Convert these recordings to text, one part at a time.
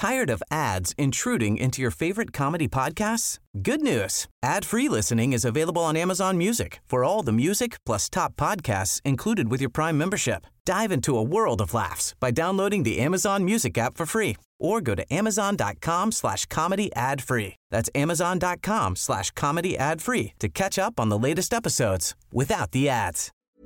Tired of ads intruding into your favorite comedy podcasts? Good news. Ad-free listening is available on Amazon Music for all the music plus top podcasts included with your Prime membership. Dive into a world of laughs by downloading the Amazon Music app for free or go to amazon.com/comedy ad-free. That's amazon.com/comedy ad-free to catch up on the latest episodes without the ads.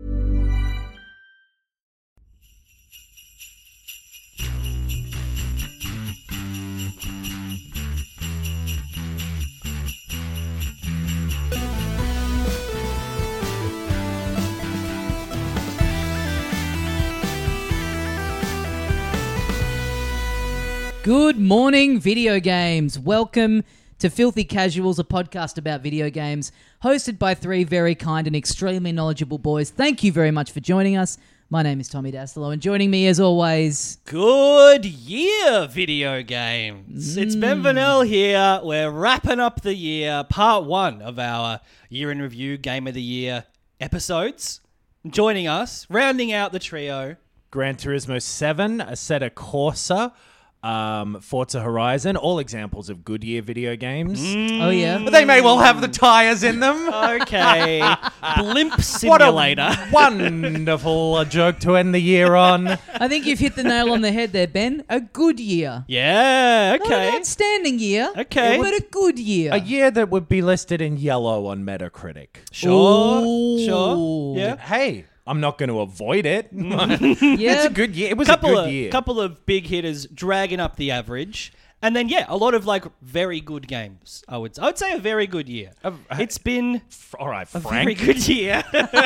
Good morning, video games. Welcome to Filthy Casuals, a podcast about video games, hosted by three very kind and extremely knowledgeable boys. Thank you very much for joining us. My name is Tommy Dasilo, and joining me as always... Good year, video games. It's Ben Vanel here. We're wrapping up the year, part one of our year in review, Game of the Year episodes. Joining us, rounding out the trio... Gran Turismo 7, Assetto Corsa, Forza Horizon, all examples of Goodyear video games. Oh, yeah? But they may well have the tyres in them. Okay. Blimp What Simulator. a wonderful joke to end the year on. I think you've hit the nail on the head there, Ben. A good year. Yeah, Not an okay. outstanding year, Okay. but a good year. A year that would be listed in yellow on Metacritic. Sure, Ooh. sure. Yeah. Hey, I'm not going to avoid it. Yeah. It's a good year. It was a good year. Couple of big hitters dragging up the average. And then, yeah, a lot of, like, very good games, I would say a very good year. It's been All right, a very Frank. good year.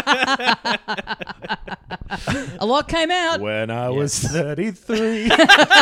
A lot came out. When I was 33,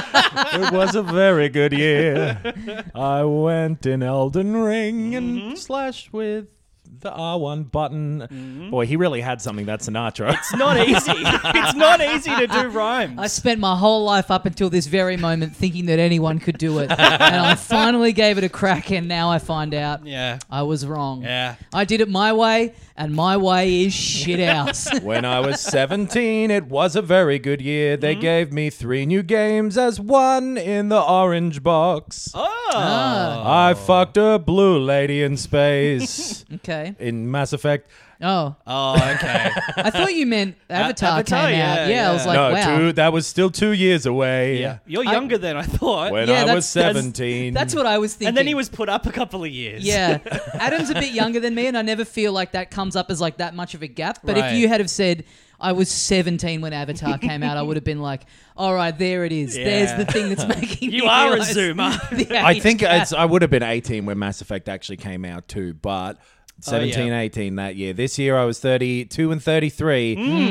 it was a very good year. I went in Elden Ring and slashed with the R1 button. Boy, he really had something, that Sinatra. It's not easy. It's not easy to do rhymes. I spent my whole life up until this very moment thinking that anyone could do it. And I finally gave it a crack, and now I find out Yeah. I was wrong. Yeah. I did it my way, and my way is shit house. When I was 17, it was a very good year. They gave me 3 new games as one in the orange box. Oh. I fucked a blue lady in space. Okay. In Mass Effect. Oh. Oh, okay. I thought you meant Avatar Avatar, came out. yeah, I was yeah. like, wow. that was still 2 years away. Yeah. You're younger than I thought. When Yeah, I that's- was 17. That's what I was thinking. And then he was put up a couple of years. Yeah. Adam's a bit younger than me, and I never feel like that comes up as like that much of a gap. But Right. if you had have said I was 17 when Avatar came out, I would have been like, all right, there it is. Yeah. There's the thing that's making You me are a realise zoomer. the I age think gap. I would have been 18 when Mass Effect actually came out too, but 17, 18 that year. This year I was 32 and 33,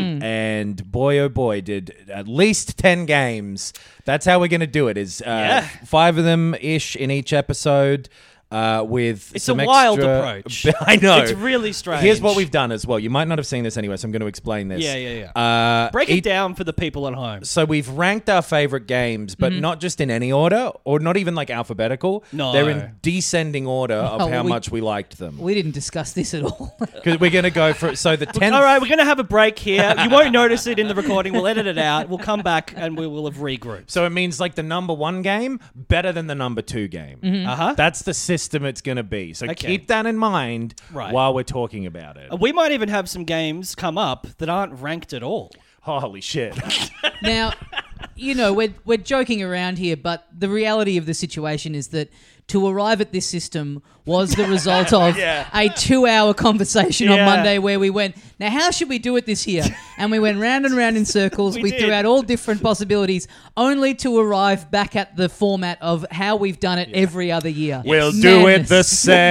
and boy, oh boy, did at least 10 games. That's how we're going to do it, is 5 of them-ish in each episode. With It's some a wild extra- approach. I know. It's really strange. Here's what we've done as well. You might not have seen this anyway, so I'm going to explain this. Yeah. Break it down for the people at home. So we've ranked our favorite games, but not just in any order, or not even like alphabetical. No. They're in descending order of Oh, how we- much we liked them. We didn't discuss this at all. Because we're going to go for so the 10th. All right, we're going to have a break here. You won't notice it in the recording. We'll edit it out. We'll come back and we will have regrouped. So it means like the number 1 game better than the number 2 game. Uh-huh. That's the system it's going to be. So Okay. keep that in mind Right. while we're talking about it. We might even have some games come up that aren't ranked at all. Holy shit. Now, you know, we're joking around here, but the reality of the situation is that to arrive at this system was the result of Yeah. a 2-hour conversation on Yeah. Monday where we went, now how should we do it this year? And we went round and round in circles. We did. threw out all different possibilities, only to arrive back at the format of how we've done it every other year. We'll do it Madness. the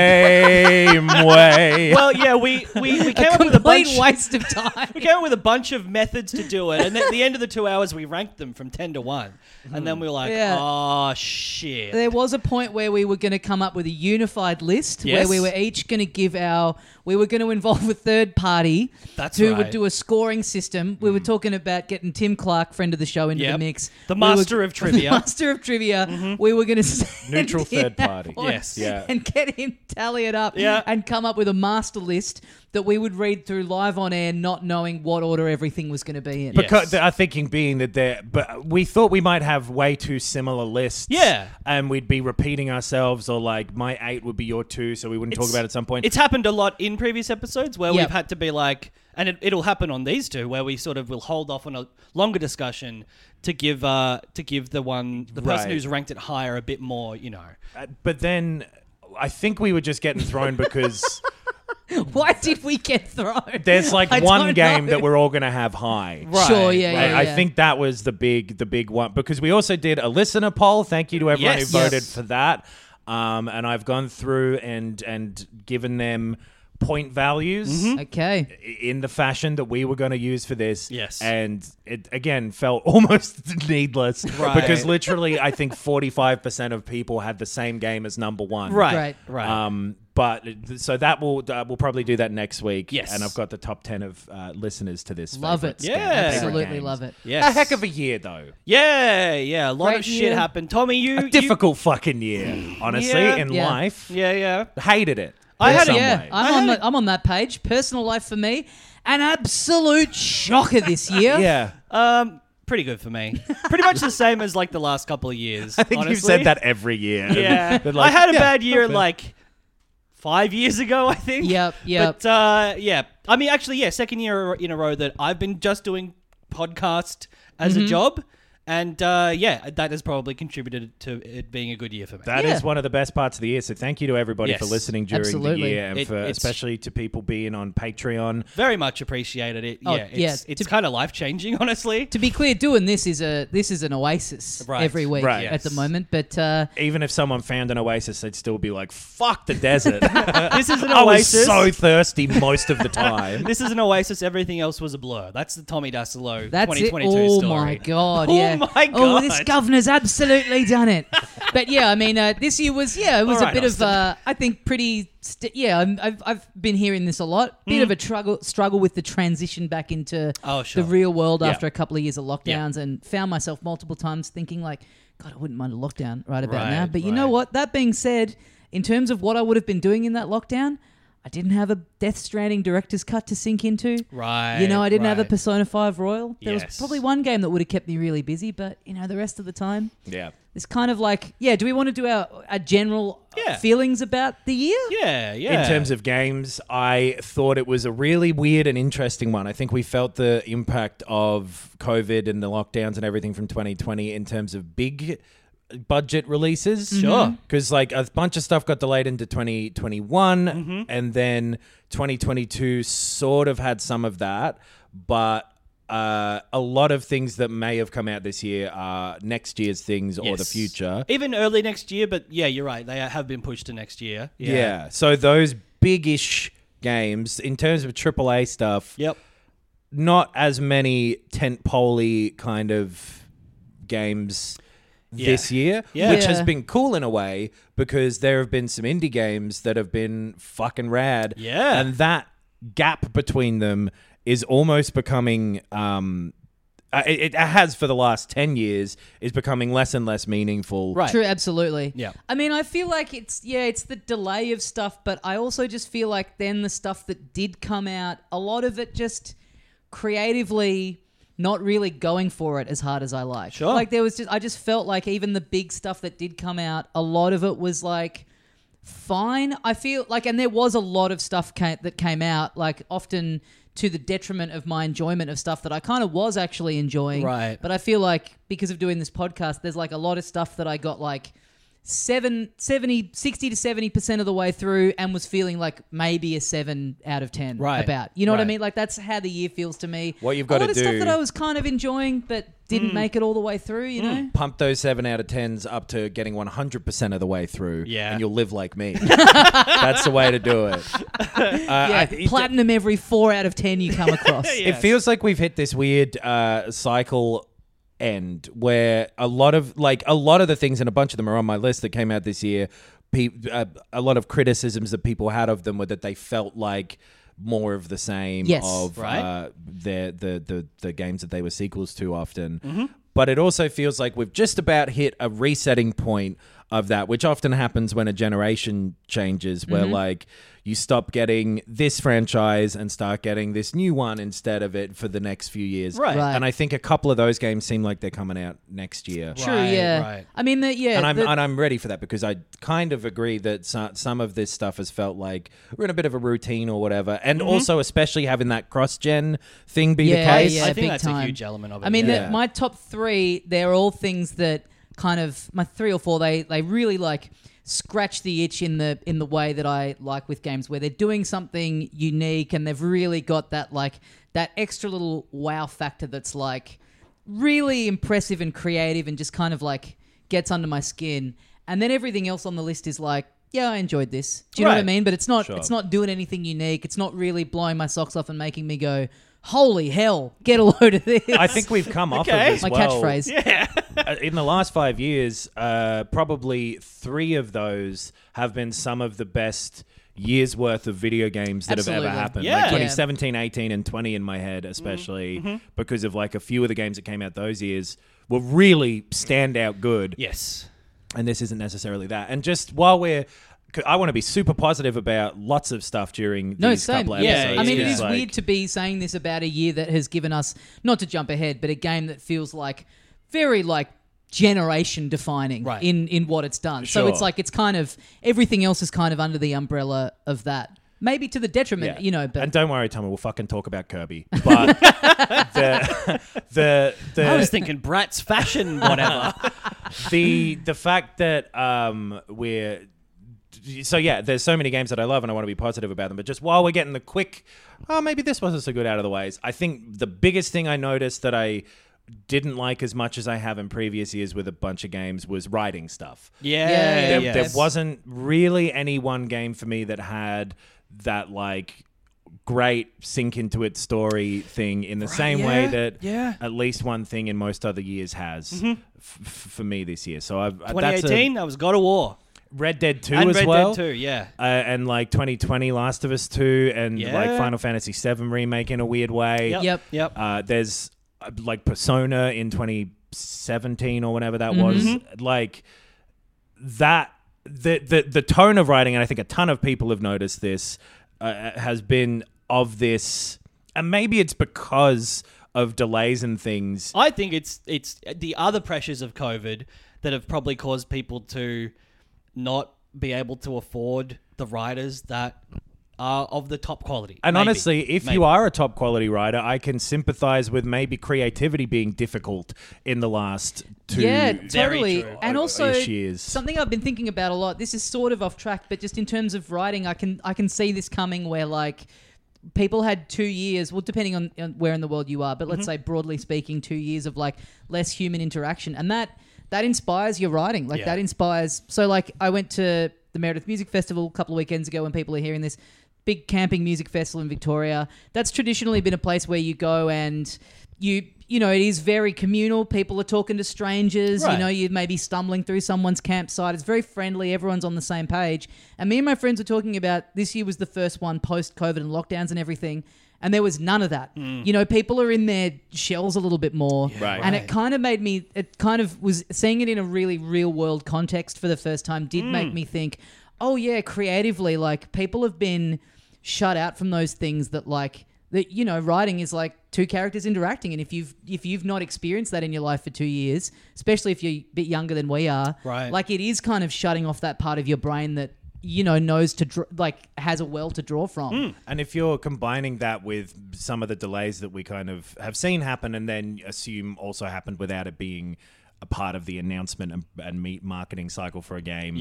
same way. Well, yeah, we came A up with a complete bunch. waste of time. We came up with a bunch of methods to do it, and at the end of the 2 hours, we ranked them from 10 to 1, and then we were like, Yeah. "Oh shit!" There was a point where we were going to come up with a unified list Yes. where we were each going to give we were going to involve a third party That's who right. would do a scoring system. We were talking about getting Tim Clark, friend of the show, into the Yep. mix. The We were- master of trivia. The master of trivia. We were going to Neutral third party. Yes. Yeah. and get him tally it up Yeah. and come up with a master list that we would read through live on air, not knowing what order everything was going to be in. Because Yes. our thinking being that but we thought we might have way too similar lists. Yeah. And we'd be repeating ourselves, or like my 8 would be your 2, so we wouldn't talk about it at some point. It's happened a lot in previous episodes where Yep. we've had to be like, and it'll happen on these two, where we sort of will hold off on a longer discussion to give the person Right. who's ranked it higher a bit more, But then I think we were just getting thrown because Why did we get thrown? there's like I one don't game know. that we're all going to have high. Right. Sure, yeah, Right, yeah. I think that was the big one, because we also did a listener poll. Thank you to everyone Yes. who voted Yes. for that. And I've gone through and given them point values Okay. in the fashion that we were going to use for this. Yes. And it, again, felt almost needless. Right. Because literally, I think 45% of people had the same game as number one. Right. But so that we'll probably do that next week. Yes. And I've got the top 10 of listeners to this. Love it. favorite Yeah. favorite Absolutely games. love it. Yes. A heck of a year, though. Yeah, a lot Great of shit year. happened. Tommy, you Difficult fucking year, honestly, Yeah. in Yeah. life. Yeah. Hated it. I in had some Yeah, way. I'm on that page. Personal life for me, an absolute shocker this year. Yeah. Pretty good for me. Pretty much the same as like the last couple of years. I think honestly. you've said that every year. Yeah. But like, I had a yeah, bad year not bad. like 5 years ago, I think. Yep. But I mean, actually, second year in a row that I've been just doing podcast as a job. And that has probably contributed to it being a good year for me. That Yeah. is one of the best parts of the year. So thank you to everybody Yes. for listening during Absolutely. the year, and It's- especially to people being on Patreon. Very much appreciated it. Oh, Yeah, it's kind of life changing, honestly. To be clear, doing this is an oasis Right. every week Right. at the Yes. moment. But Even if someone found an oasis, they'd still be like, "Fuck the desert." This is an I was oasis. so thirsty most of the time. This is an oasis. Everything else was a blur. That's the Tommy Dassolo that's it. 2022 Oh story. my god! Oh Yeah. my Oh, this God. governor's absolutely done it. But yeah, I mean, this year was it was All a right, bit Austin. of I think pretty. I've been hearing this a lot. Bit of a struggle with the transition back into Oh, sure. the real world Yeah. after a couple of years of lockdowns, and found myself multiple times thinking like, God, I wouldn't mind a lockdown right about now. Right, But you know right. what? That being said, in terms of what I would have been doing in that lockdown, I didn't have a Death Stranding director's cut to sink into. Right. You know, I didn't have a right. Persona 5 Royal. There was Yes. probably one game that would have kept me really busy, but, the rest of the time, Yeah. it's kind of like, do we want to do our general Yeah. feelings about the year? Yeah. In terms of games, I thought it was a really weird and interesting one. I think we felt the impact of COVID and the lockdowns and everything from 2020 in terms of big budget releases. Sure. Because like a bunch of stuff got delayed into 2021 and then 2022 sort of had some of that, but a lot of things that may have come out this year are next year's things or the Yes. future. Even early next year, but yeah, you're right. They have been pushed to next year. Yeah. So those big-ish games, in terms of AAA stuff, Yep. not as many tent-pole-y kind of games this year, Yeah. which has Yeah. been cool in a way because there have been some indie games that have been fucking rad. Yeah. And that gap between them is almost becoming... it has for the last 10 years, is becoming less and less meaningful. Right. True, absolutely. Yeah. I mean, I feel like it's the delay of stuff, but I also just feel like then the stuff that did come out, a lot of it just creatively not really going for it as hard as I like. Sure. Like I just felt like even the big stuff that did come out, a lot of it was like fine. I feel like, and there was a lot of stuff that came out, like often to the detriment of my enjoyment of stuff that I kind of was actually enjoying. Right. But I feel like because of doing this podcast, there's like a lot of stuff that I got like 60 to 70% of the way through and was feeling like maybe a 7 out of 10 Right. about. You know what I Right. mean? Like that's how the year feels to me. What you've a lot gotta of stuff do- that I was kind of enjoying but didn't make it all the way through, you know? Pump those 7 out of 10s up to getting 100% of the way through, Yeah. and you'll live like me. That's the way to do it. Yeah, platinum every 4 out of 10 you come across. Yeah. It feels like we've hit this weird cycle end where a lot of the things, and a bunch of them are on my list that came out this year, a lot of criticisms that people had of them were that they felt like more of the same Yes. of Right. the games that they were sequels to often. But it also feels like we've just about hit a resetting point of that, which often happens when a generation changes, where like you stop getting this franchise and start getting this new one instead of it for the next few years. Right. Right. And I think a couple of those games seem like they're coming out next year. True, Right, yeah. right. I mean, And I'm ready for that, because I kind of agree that some of this stuff has felt like we're in a bit of a routine or whatever. And also especially having that cross-gen thing be the case. Yeah, I think big that's time. a huge element of it. I mean, yeah. my top 3, they're all things that kind of, my 3 or 4, they really like scratch the itch in the way that I like with games, where they're doing something unique and they've really got that like that extra little wow factor that's like really impressive and creative and just kind of like gets under my skin. And then everything else on the list is like, yeah, I enjoyed this. Do you know what I Right. mean? But it's not Sure. it's not doing anything unique. It's not really blowing my socks off and making me go, holy hell, get a load of this. I think we've come off of Okay. as my well. catchphrase. In the last 5 years, probably 3 of those have been some of the best years worth of video games that Absolutely. have ever happened. Yeah. Like Yeah. 2017, 18, and 20 in my head, especially because of like a few of the games that came out those years were really standout good. Yes. And this isn't necessarily that. And just while I want to be super positive about lots of stuff during No, these same. couple of Yeah, episodes. I mean, it yeah. is Like- weird to be saying this about a year that has given us, not to jump ahead, but a game that feels like very like generation defining Right. in what it's done. So Sure. it's like it's kind of everything else is kind of under the umbrella of that. Maybe to the detriment, you know, but And don't worry, Tommy, we'll fucking talk about Kirby. But the I was thinking Bratz fashion, whatever. the fact that there's so many games that I love and I want to be positive about them. But just while we're getting the quick, maybe this wasn't so good out of the ways, I think the biggest thing I noticed that I didn't like as much as I have in previous years with a bunch of games was writing stuff. Yeah. There wasn't really any one game for me that had that like great sink into its story thing in the same way that Yeah. at least one thing in most other years has for me this year. So that's 2018, that was God of War. Red Dead 2 And as Red well. Dead 2, yeah. And like 2020 Last of Us 2 and Yeah. like Final Fantasy 7 remake in a weird way. Yep. There's like Persona in 2017 or whenever that was. Like that the tone of writing, and I think a ton of people have noticed this, has been of this, and maybe it's because of delays and things. I think it's the other pressures of COVID that have probably caused people to not be able to afford the writers that are of the top quality. And Maybe. honestly, if Maybe. you are a top quality writer, I can sympathize with maybe creativity being difficult in the last 2 yeah, Very totally. true. And also ish years. something I've been thinking about a lot. This is sort of off track, but just in terms of writing, I can see this coming where like people had 2 years, well, depending on where in the world you are, but let's say broadly speaking, 2 years of like less human interaction, and that inspires your writing. Like that inspires. So like I went to the Meredith Music Festival a couple of weekends ago when people are hearing this. Big camping music festival in Victoria. That's traditionally been a place where you go and you know, it is very communal. People are talking to strangers. Right. You know, you may be stumbling through someone's campsite. It's very friendly. Everyone's on the same page. And me and my friends were talking about this year was the first one post-COVID and lockdowns and everything. And there was none of that. You know, people are in their shells a little bit more. Right. And it kind of made me, it kind of was seeing it in a really real world context for the first time did make me think, oh yeah, creatively, like people have been shut out from those things that like that, you know, writing is like two characters interacting, and if you've not experienced that in your life for 2 years, especially if you're a bit younger than we are, Right. like it is kind of shutting off that part of your brain that, you know, knows to like has a well to draw from. And if you're combining that with some of the delays that we kind of have seen happen and then assume also happened without it being a part of the announcement and marketing cycle for a game,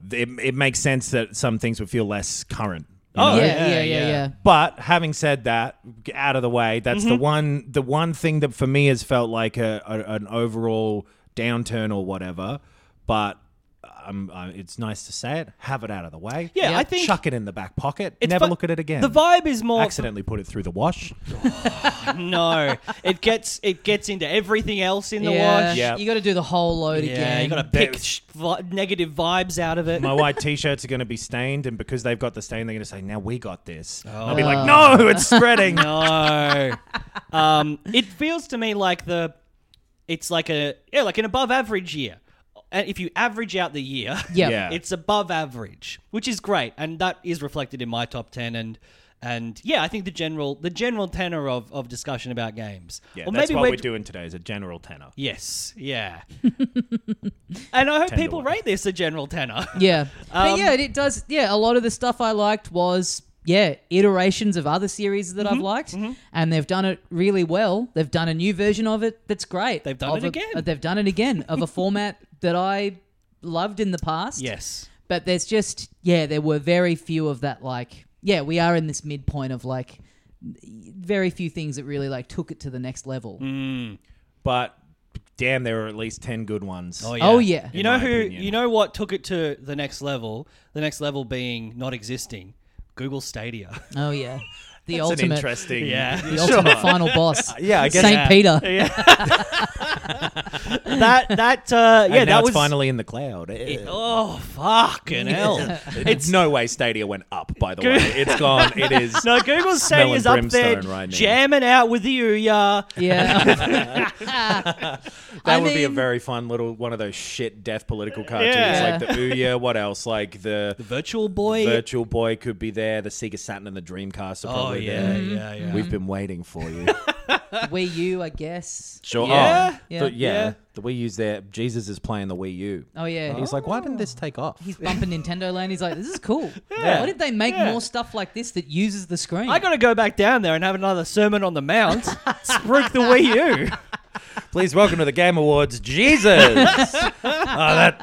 it makes sense that some things would feel less current. Oh, Yeah. But having said that, out of the way, that's the one thing that for me has felt like an overall downturn or whatever. But it's nice to say it, have it out of the way. Yeah, Yeah. I think Chuck it in the back pocket. it's Never fu- look at it again. the vibe is more Accidentally put it through the wash. no. It gets into everything else in the Yeah. wash. Yeah. You got to do the whole load Yeah, again. you got to pick negative vibes out of it. My white t-shirts are going to be stained, and because they've got the stain, they're going to say, "Now we got this." I'll be like, "No, it's spreading." No. It feels to me like it's like an above average year. and if you average out the year, Yeah. it's above average, which is great, and that is reflected in my top 10. And yeah, I think the general tenor of discussion about games. Yeah, Or that's maybe what we're doing today is a general tenor. Yes, yeah. And I hope 10 to people 1. rate this a general tenor. Yeah. But yeah, it does. Yeah, a lot of the stuff I liked was, iterations of other series that I've liked. And they've done it really well. They've done a new version of it that's great. They've done it again. They've done it again of a format that I loved in the past. Yes. But there's just, there were very few of that, like, we are in this midpoint of, like, very few things that really, like, took it to the next level. But damn, there were at least 10 good ones. Oh, yeah. You know my who? opinion. You know what took it to the next level? The next level being not existing. Google Stadia. Oh, yeah. The That's an ultimate, interesting. Yeah. the ultimate final boss. Yeah, I guess. Saint Peter. That And that now was it's finally in the cloud. Oh fucking hell! It's no way Stadia went up, by the way. It's gone. It is. No, Google smelling Stadia's up there brimstone right now. jamming out with the Ouya. Yeah. That would be a very fun little one of those shit deaf political cartoons. Yeah. Like the Ouya. What else? Like the Virtual Boy. Virtual Boy could be there. The Sega Saturn and the Dreamcast are probably there. yeah. We've been waiting for you. Wii U, I guess. Sure. Yeah. Oh, Yeah. the Wii U's there. Jesus is playing the Wii U. Oh, yeah. He's like, why didn't this take off? He's bumping Nintendo Land. He's like, this is cool. Yeah. Why did they make Yeah. more stuff like this that uses the screen? I got to go back down there and have another Sermon on the Mount. Spruik the Wii U. Please welcome to the Game Awards, Jesus. That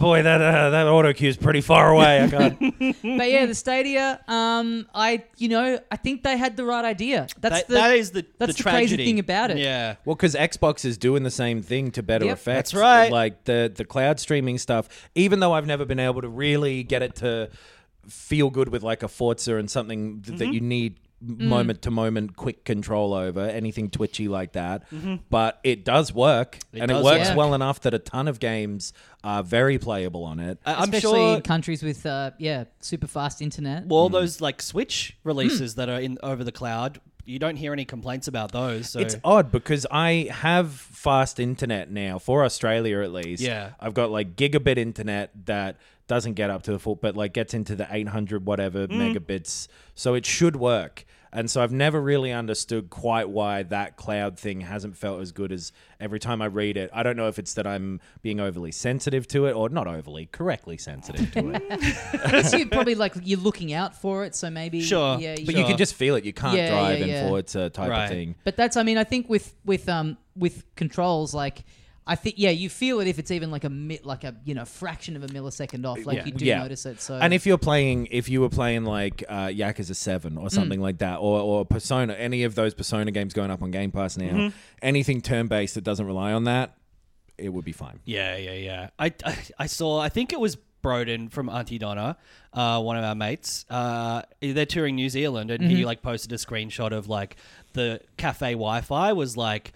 auto cue's pretty far away. I can't. But yeah, the Stadia, I think they had the right idea. That's That is the the tragedy. crazy thing about it. Yeah. Well, because Xbox is doing the same thing to better Yep. effect. That's right. Like the cloud streaming stuff. Even though I've never been able to really get it to feel good with like a Forza and something that you need moment to moment quick control over, anything twitchy like that. But it does work, and it does works work. well enough that a ton of games are very playable on it. I'm Especially sure in countries with super fast internet. all those like Switch releases that are in over the cloud, you don't hear any complaints about those. So It's odd because I have fast internet now, for Australia at least. Yeah. I've got like gigabit internet that doesn't get up to the full, but like gets into the 800 whatever megabits. So it should work. And so I've never really understood quite why that cloud thing hasn't felt as good as every time I read it. I don't know if it's that I'm being overly sensitive to it or not overly, correctly sensitive to it. I guess you're probably you're looking out for it, so maybe Sure. Yeah, But you can just feel it. You can't Yeah, drive yeah, in yeah. Forza type Right. of thing. But that's, I think with controls, like, I think you feel it if it's even like a fraction of a millisecond off, like you do notice it. So And if you were playing like Yakuza 7 or something like that, or Persona, any of those Persona games going up on Game Pass now, anything turn-based that doesn't rely on that, it would be fine. Yeah. I saw, I think it was Broden from Auntie Donna, one of our mates. They're touring New Zealand, and he like posted a screenshot of like the cafe Wi-Fi was like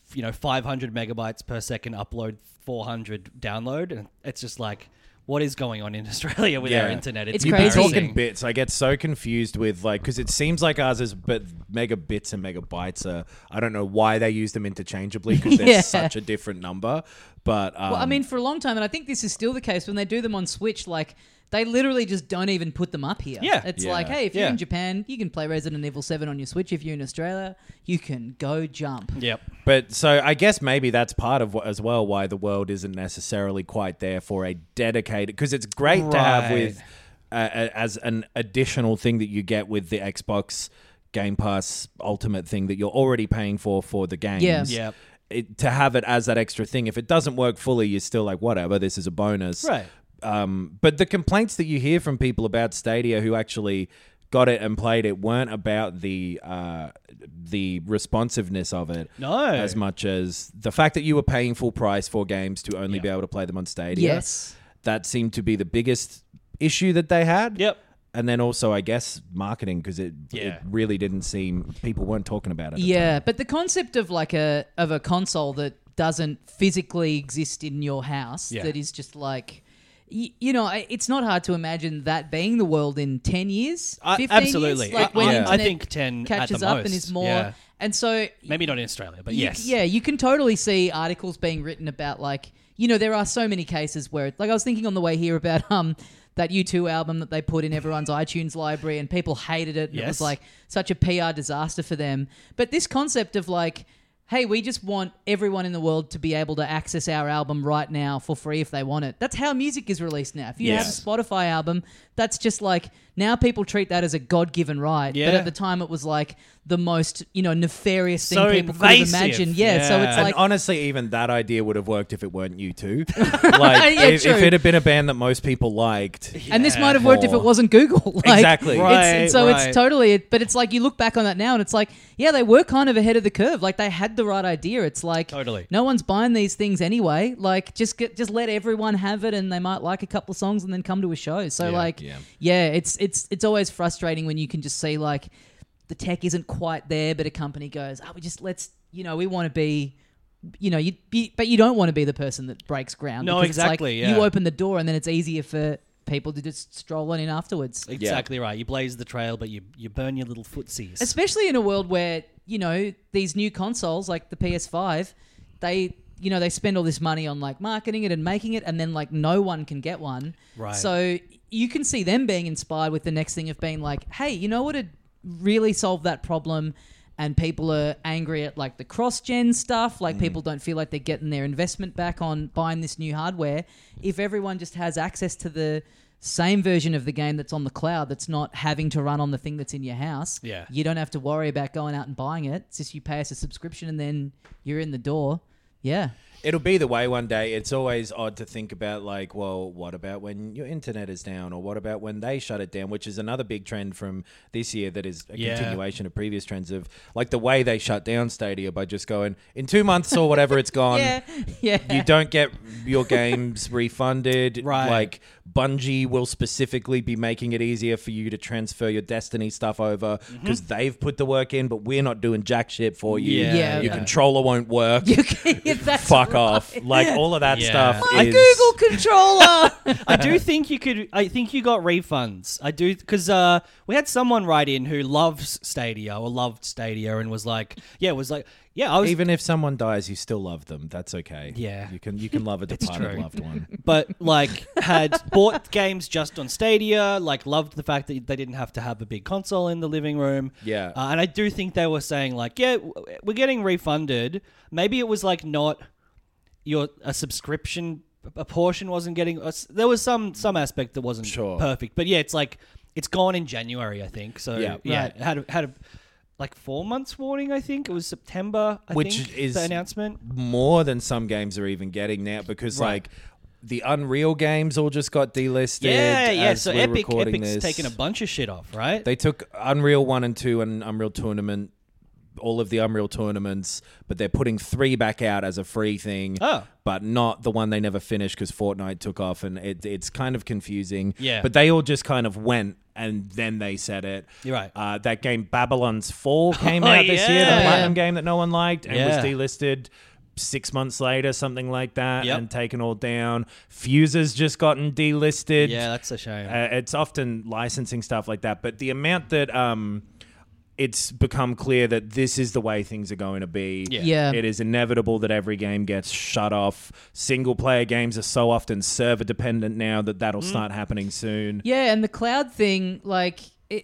500 megabytes per second upload, 400 download, and it's just like, what is going on in Australia with our internet? It's You've crazy. been talking bits. I get so confused with because it seems like ours is megabits and megabytes are. I don't know why they use them interchangeably because they're Yeah. such a different number. But well, for a long time, and I think this is still the case when they do them on Switch, like they literally just don't even put them up here. Yeah. It's Yeah. like, hey, if you're Yeah. in Japan, you can play Resident Evil 7 on your Switch. If you're in Australia, you can go jump. Yep. But so I guess maybe that's part of as well why the world isn't necessarily quite there for a dedicated, because it's great to have with as an additional thing that you get with the Xbox Game Pass Ultimate thing that you're already paying for the games. Yeah. Yep. To have it as that extra thing. If it doesn't work fully, you're still like, whatever, this is a bonus. Right. But the complaints that you hear from people about Stadia who actually got it and played it weren't about the responsiveness of it as much as the fact that you were paying full price for games to only be able to play them on Stadia. Yes. That seemed to be the biggest issue that they had. Yep. And then also, I guess, marketing, because it really didn't seem, people weren't talking about it. At the time. Yeah, but the concept of like a console that doesn't physically exist in your house, that is just like, it's not hard to imagine that being the world in 10 years, 15 absolutely. years. Like when I internet think 10 catches at the up most. and is more. Yeah. And so Maybe not in Australia, but you, yes. yeah, you can totally see articles being written about like, there are so many cases where, like, I was thinking on the way here about that U2 album that they put in everyone's iTunes library, and people hated it. And It was like such a PR disaster for them. But this concept of like, hey, we just want everyone in the world to be able to access our album right now for free if they want it. That's how music is released now. If you have a Spotify album, that's just like, now people treat that as a God-given right. Yeah. But at the time, it was like the most, nefarious thing So people could have invasive. imagined. Yeah, so it's And like... honestly, even that idea would have worked if it weren't U2. Like, Yeah, if true. it had been a band that most people liked. And this might have worked if it wasn't Google. Like, Exactly. It's Right. totally... But it's like, you look back on that now and it's like, yeah, they were kind of ahead of the curve. Like, they had the right idea. It's like... Totally. No one's buying these things anyway. Like, just let everyone have it, and they might like a couple of songs and then come to a show. So, it's always frustrating when you can just see, like, the tech isn't quite there, but a company goes, we want to be... but you don't want to be the person that breaks ground. No, because exactly, It's like, yeah. you open the door and then it's easier for people to just stroll on in afterwards. Exactly right. You blaze the trail, but you burn your little footsies. Especially in a world where, these new consoles like the PS5, they spend all this money on like marketing it and making it, and then like no one can get one. Right. So you can see them being inspired with the next thing of being like, hey, you know what would really solve that problem? And people are angry at like the cross-gen stuff. Like people don't feel like they're getting their investment back on buying this new hardware. If everyone just has access to the same version of the game that's on the cloud, that's not having to run on the thing that's in your house, you don't have to worry about going out and buying it. It's just you pay us a subscription and then you're in the door. Yeah. It'll be the way one day. It's always odd to think about, like, well, what about when your internet is down, or what about when they shut it down, which is another big trend from this year that is a continuation of previous trends of, like, the way they shut down Stadia by just going, in 2 months or whatever it's gone, Yeah. you don't get your games refunded. Right. Like, Bungie will specifically be making it easier for you to transfer your Destiny stuff over because they've put the work in, but we're not doing jack shit for you. Yeah. Your controller won't work. That's Fuck off. Like, all of that Yeah. stuff a is... Google controller. I do think you could. I think you got refunds. I do, because we had someone write in who loves Stadia or loved Stadia and was like, I was. Even if someone dies, you still love them. That's okay. Yeah. You can love a departed true. loved one. But like had bought games just on Stadia, like loved the fact that they didn't have to have a big console in the living room. Yeah. And I do think they were saying like, we're getting refunded. Maybe it was like not a subscription. A portion wasn't getting. There was some aspect that wasn't perfect. But it's like it's gone in January, I think. So Right. it had a like 4 months warning. I think it was September. Which is the announcement. More than some games are even getting now, because like the Unreal games all just got delisted. as So we're Epic's recording this. taken a bunch of shit off, right? They took Unreal 1 and 2 and Unreal Tournament, all of the Unreal tournaments, but they're putting 3 back out as a free thing. But not the one they never finished because Fortnite took off, and it's kind of confusing. Yeah. But they all just kind of went, and then they said it. You're right. That game Babylon's Fall came out this year, the yeah. Platinum game that no one liked, and was Yeah. delisted 6 months later, something like that, Yep. and taken all down. Fuser's just gotten delisted. Yeah, that's a shame. It's often licensing stuff like that, but the amount that it's become clear that this is the way things are going to be. Yeah. It is inevitable that every game gets shut off. Single player games are so often server dependent now that that'll start happening soon. Yeah, and the cloud thing, like,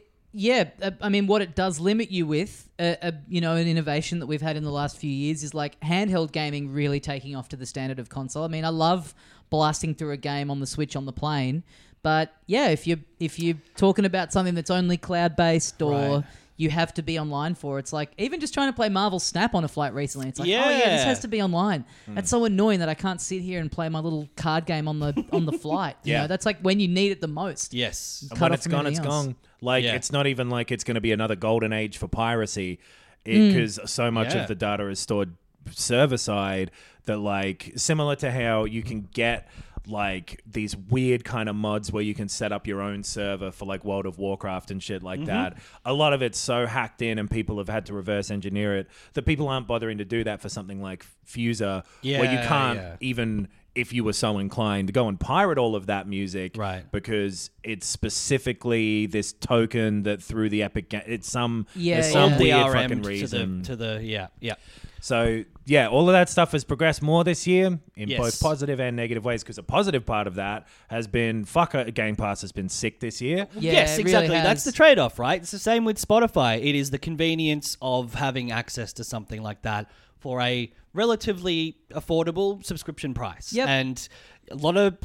I mean, what it does limit you with, an innovation that we've had in the last few years is like handheld gaming really taking off to the standard of console. I mean, I love blasting through a game on the Switch on the plane, but yeah, if you're talking about something that's only cloud based or you have to be online for, it's like even just trying to play Marvel Snap on a flight recently. It's like, this has to be online. That's so annoying that I can't sit here and play my little card game on the flight. You know, that's like when you need it the most. Yes. And Cut when off it's from gone, it's everything else. gone. Like, it's not even like it's going to be another golden age for piracy, because so much of the data is stored server side that, like, similar to how you can get like these weird kind of mods where you can set up your own server for like World of Warcraft and shit like that. A lot of it's so hacked in and people have had to reverse engineer it that people aren't bothering to do that for something like Fuser, where you can't even if you were so inclined, go and pirate all of that music, Right. Because it's specifically this token that through the Epic Game, it's some Yeah, there's some yeah. weird fucking DRM reason. to the yeah. So yeah, all of that stuff has progressed more this year in Yes. both positive and negative ways. Because a positive part of that has been Game Pass has been sick this year. Yeah, Yes, it really exactly. has. That's the trade-off, right? It's the same with Spotify. It is the convenience of having access to something like that for a relatively affordable subscription price. Yep. And a lot of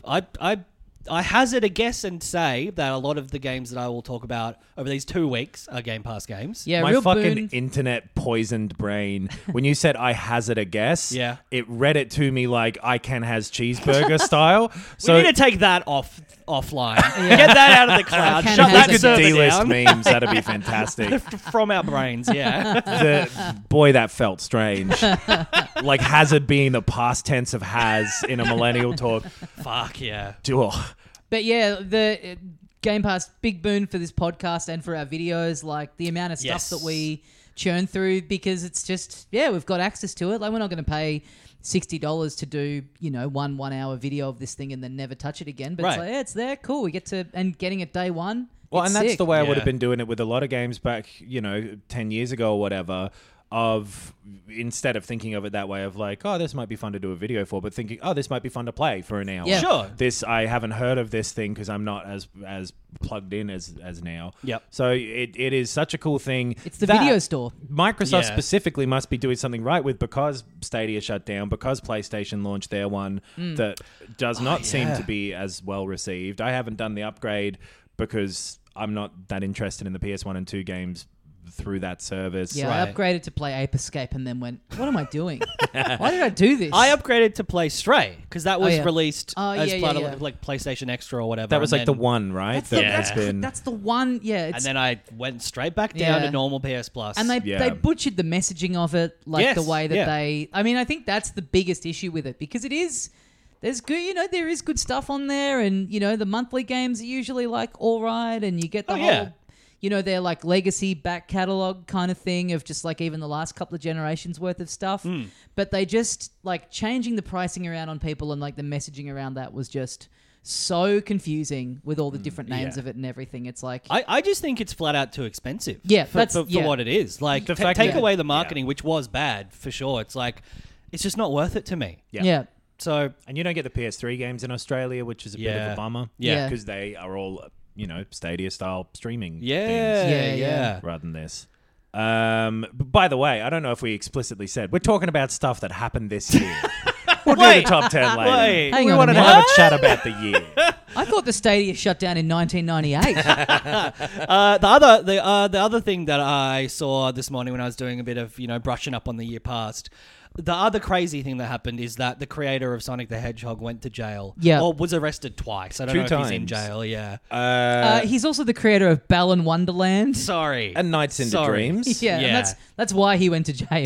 I hazard a guess and say that a lot of the games that I will talk about over these 2 weeks are Game Pass games. Yeah, My real fucking boon. internet poised brain. When you said I hazard a guess, Yeah. it read it to me like I can has cheeseburger style. So We need to take that offline. Get that out of the cloud. Can Shut has that a server D-list down memes, that'd be fantastic. from our brains. Yeah. Boy, that felt strange. Like hazard being the past tense of has in a millennial talk. Fuck yeah. Oh, But yeah, the Game Pass, big boon for this podcast and for our videos. Like the amount of stuff Yes. that we churn through, because it's just, we've got access to it. Like we're not going to pay $60 to do, 1 hour video of this thing and then never touch it again. But it's Right. like, it's there, cool. We get to, and getting it day one. well, it's and that's sick. the way I would Yeah. have been doing it with a lot of games back, 10 years ago or whatever. Of instead of thinking of it that way of like, oh, this might be fun to do a video for, but thinking, oh, this might be fun to play for an hour. Yeah. Sure. This I haven't heard of this thing because I'm not as plugged in as now. Yep. So it is such a cool thing. It's the that video store. Microsoft Yeah. specifically must be doing something right with, because Stadia shut down, because PlayStation launched their one that does not seem yeah. to be as well received. I haven't done the upgrade because I'm not that interested in the PS1 and 2 games through that service. Yeah, Right. I upgraded to play Ape Escape and then went, what am I doing? Why did I do this? I upgraded to play Stray because that was yeah. released Oh, as yeah, part yeah, of like PlayStation Extra or whatever. That was and like the then- one, right? That's, That that's the one. Yeah, it's, And then I went straight back down Yeah. to normal PS Plus. and they Yeah. butchered the messaging of it, like Yes, the way that yeah. they. I mean, I think that's the biggest issue with it, because it is. There's good, there is good stuff on there, and the monthly games are usually like all right, and you get the Oh, whole. yeah. They're like legacy back catalog kind of thing of just like even the last couple of generations worth of stuff. But they just like changing the pricing around on people, and like the messaging around that was just so confusing with all the different names yeah. of it and everything. It's like, I just think it's flat out too expensive. Yeah, for, that's- for yeah. what it is. Like, The fact take that- away the marketing, which was bad for sure. It's like, it's just not worth it to me. yeah. So And you don't get the PS3 games in Australia, which is a bit of Yeah. a bummer. Yeah. Because they are all, Stadia style streaming yeah, things Yeah, yeah, yeah. rather than this. But by the way, I don't know if we explicitly said, we're talking about stuff that happened this year. We'll do Wait, the top 10 later. wait. Hang We on a wanted to minute. have a chat about the year. I thought the Stadia shut down in 1998. The other thing that I saw this morning when I was doing a bit of brushing up on the year past, the other crazy thing that happened is that the creator of Sonic the Hedgehog went to jail. Yeah. Or was arrested twice. I don't 2 know if he's in times. jail. Yeah. He's also the creator of Balan Wonderland. Sorry. And Nights into Sorry. Dreams. Yeah, Yeah. and that's why he went to jail.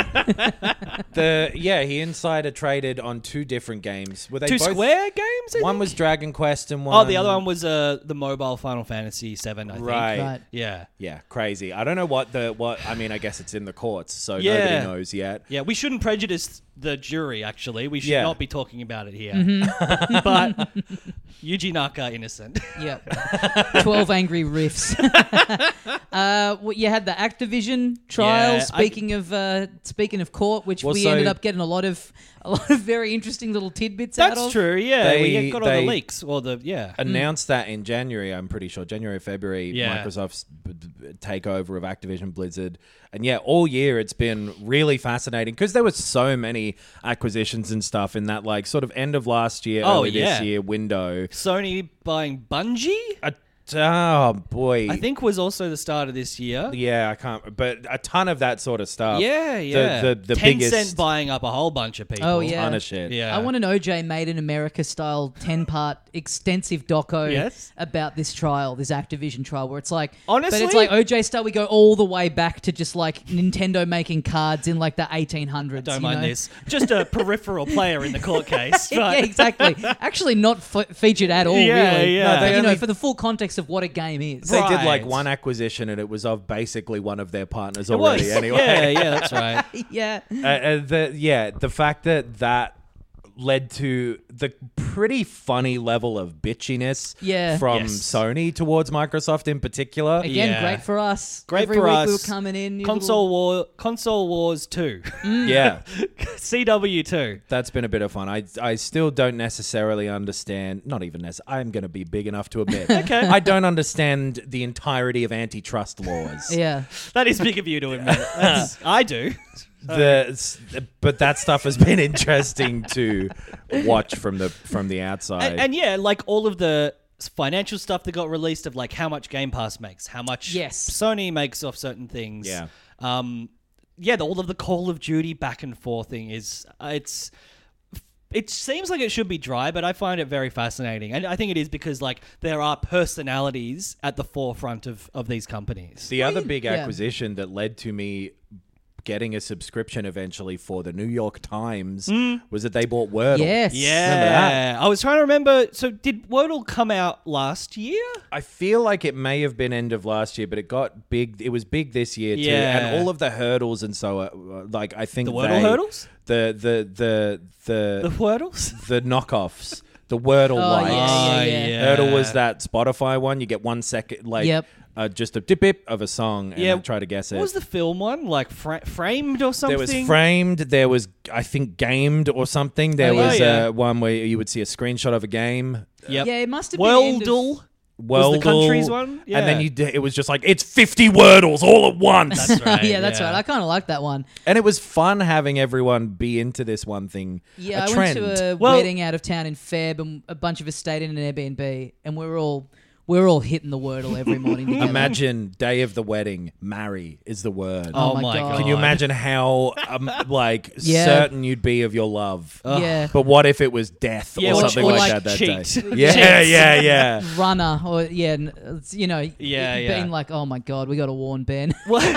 He insider traded on 2 different games. Were they Two both? Square games? I One think? was Dragon Quest and one. Oh, the other one was the mobile Final Fantasy VII, I think. Right. Right. Yeah. Yeah, crazy. I don't know what. I mean, I guess it's in the courts, so Yeah. nobody knows yet. Yeah, we shouldn't prejudice the jury, actually. We should Yeah. not be talking about it here. Mm-hmm. But Yuji Naka, innocent. Yeah. 12 Angry Riffs. You had the Activision trial. Yeah, Speaking of court, which Well, we so- ended up getting a lot of very interesting little tidbits out That's of. true, yeah. We They- got all the they- leaks. Or the, yeah. Announced that in January, I'm pretty sure. January, February, Yeah. Microsoft's takeover of Activision Blizzard. And yeah, all year it's been really fascinating because there was so many acquisitions and stuff in that like sort of end of last year, Oh, early yeah. this year window. Sony buying Bungie, Oh boy. I think was also the start of this year. Yeah, I can't. But a ton of that sort of stuff. Yeah, yeah. The Tencent biggest buying up a whole bunch of people. Oh, yeah. ton of shit. Yeah. I want an OJ Made in America style 10-part extensive doco Yes. about this trial, this Activision trial, where it's like, Honestly- but it's like OJ style. We go all the way back to just like Nintendo making cards in like the 1800s. Don't you mind know? this. Just a peripheral player in the court case. Yeah, But exactly. Actually, not featured at all. Yeah, really. yeah. No, No, they but, only- for the full context of what a game is. They did like Right. one acquisition, and it was of basically one of their partners it already. was. Anyway, Yeah, yeah, that's right. Yeah. the fact that led to the pretty funny level of bitchiness from Yes. Sony towards Microsoft in particular. Again, Yeah. great for us. Great Every for week us. we were coming in. new Console little- Wars 2. Yeah, CW 2. that's been a bit of fun. I still don't necessarily understand, not even I'm going to be big enough to admit. Okay. I don't understand the entirety of antitrust laws. Yeah. That is big of you to admit. I do. But that stuff has been interesting to watch from the outside. And yeah, like all of the financial stuff that got released of like how much Game Pass makes, how much Yes. Sony makes off certain things. Yeah. All of the Call of Duty back and forth thing is it seems like it should be dry, but I find it very fascinating. And I think it is because like there are personalities at the forefront of these companies. The other big yeah. acquisition that led to me getting a subscription eventually for the New York Times was that they bought Wordle. Yes. Remember that? Yeah. I was trying to remember. So did Wordle come out last year? I feel like it may have been end of last year, but it got big. It was big this year too, Yeah. and all of the hurdles and so like I think The Wordle hurdles? the The Wordles? the knockoffs, the Wordle likes. yeah. Hurdle was that Spotify one. You get 1 second, like Yep. just a dip of a song, and then try to guess it. What was the film one? Like Framed or something? There was Framed. There was, I think, Gamed or something. There yeah. was Oh, yeah. one where you would see a screenshot of a game. Yep. Yeah, it must have been end of- Worldle. Wordle, the countries one? Yeah. And then it was just like, it's 50 Wordles all at once. That's right. yeah, that's right. I kind of like that one. And it was fun having everyone be into this one thing. Yeah, a I trend. went to a Well- wedding out of town in Feb, and a bunch of us stayed in an Airbnb, and we were all hitting the Wordle every morning together. Imagine day of the wedding, marry is the word. Oh Oh my my God. God. Can you imagine how Yeah. certain you'd be of your love? Yeah. But what if it was death Yeah, or or something like like that cheat. day? Yeah. Runner, or you know, Yeah, being yeah. like, oh my God, we got to warn Ben.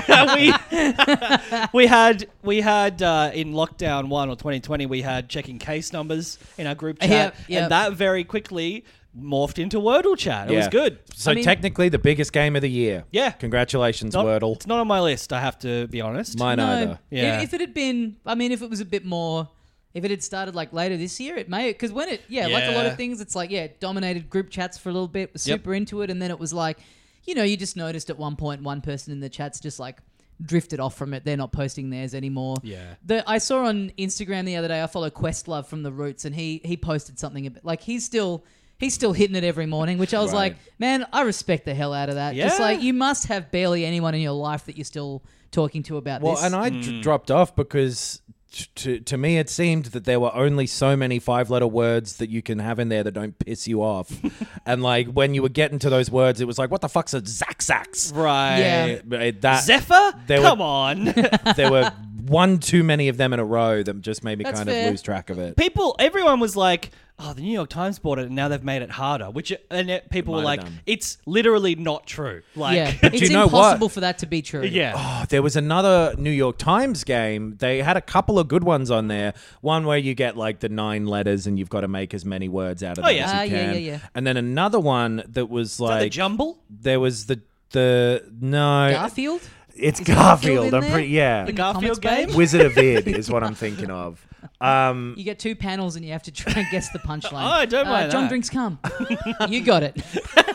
we had in lockdown 1 or 2020 we had checking case numbers in our group chat, Yep. and that very quickly morphed into Wordle chat. It was Yeah. good. So I mean- technically the biggest game of the year. Yeah. Congratulations, Not- Wordle. It's not on my list. I have to be honest. Mine either. Yeah. If it had been, I mean, if it was a bit more, if it had started like later this year, it may, because when it, like a lot Yeah. of things, it's like, it dominated group chats for a little bit, was Yep. super into it, and then it was like, you just noticed at one point one person in the chats just like drifted off from it. They're not posting theirs anymore. Yeah. I saw on Instagram the other day, I follow Questlove from The Roots, and he posted something a bit, like he's still hitting it every morning, which I was Right. like, man, I respect the hell out of that. Just Yeah. like, you must have barely anyone in your life that you're still talking to about Well, this. and I dropped off because to me it seemed that there were only so many 5-letter words that you can have in there that don't piss you off. And like when you were getting to those words, it was like, what the fuck's a Zaxax? Right. Yeah. That Zephyr? There Come were- on. there were one too many of them in a row that just made me That's kind fair. of lose track of it. Everyone was like, oh, the New York Times bought it and now they've made it harder, people were Might like, have done. it's literally not true. Like, yeah, But it's you know what? impossible for that to be true. yeah. Oh, there was another New York Times game. They had a couple of good ones on there. One where you get like the 9 letters and you've got to make as many words out of them yeah. as you can. Yeah. And then another one that was Is that like the jumble? there was the no Garfield? It's Is Garfield. in I'm there? pretty yeah. The Garfield comics game? page? Wizard of Id is what I'm thinking of. You get 2 panels and you have to try and guess the punchline. Oh, I don't mind John that. drinks cum. You got it.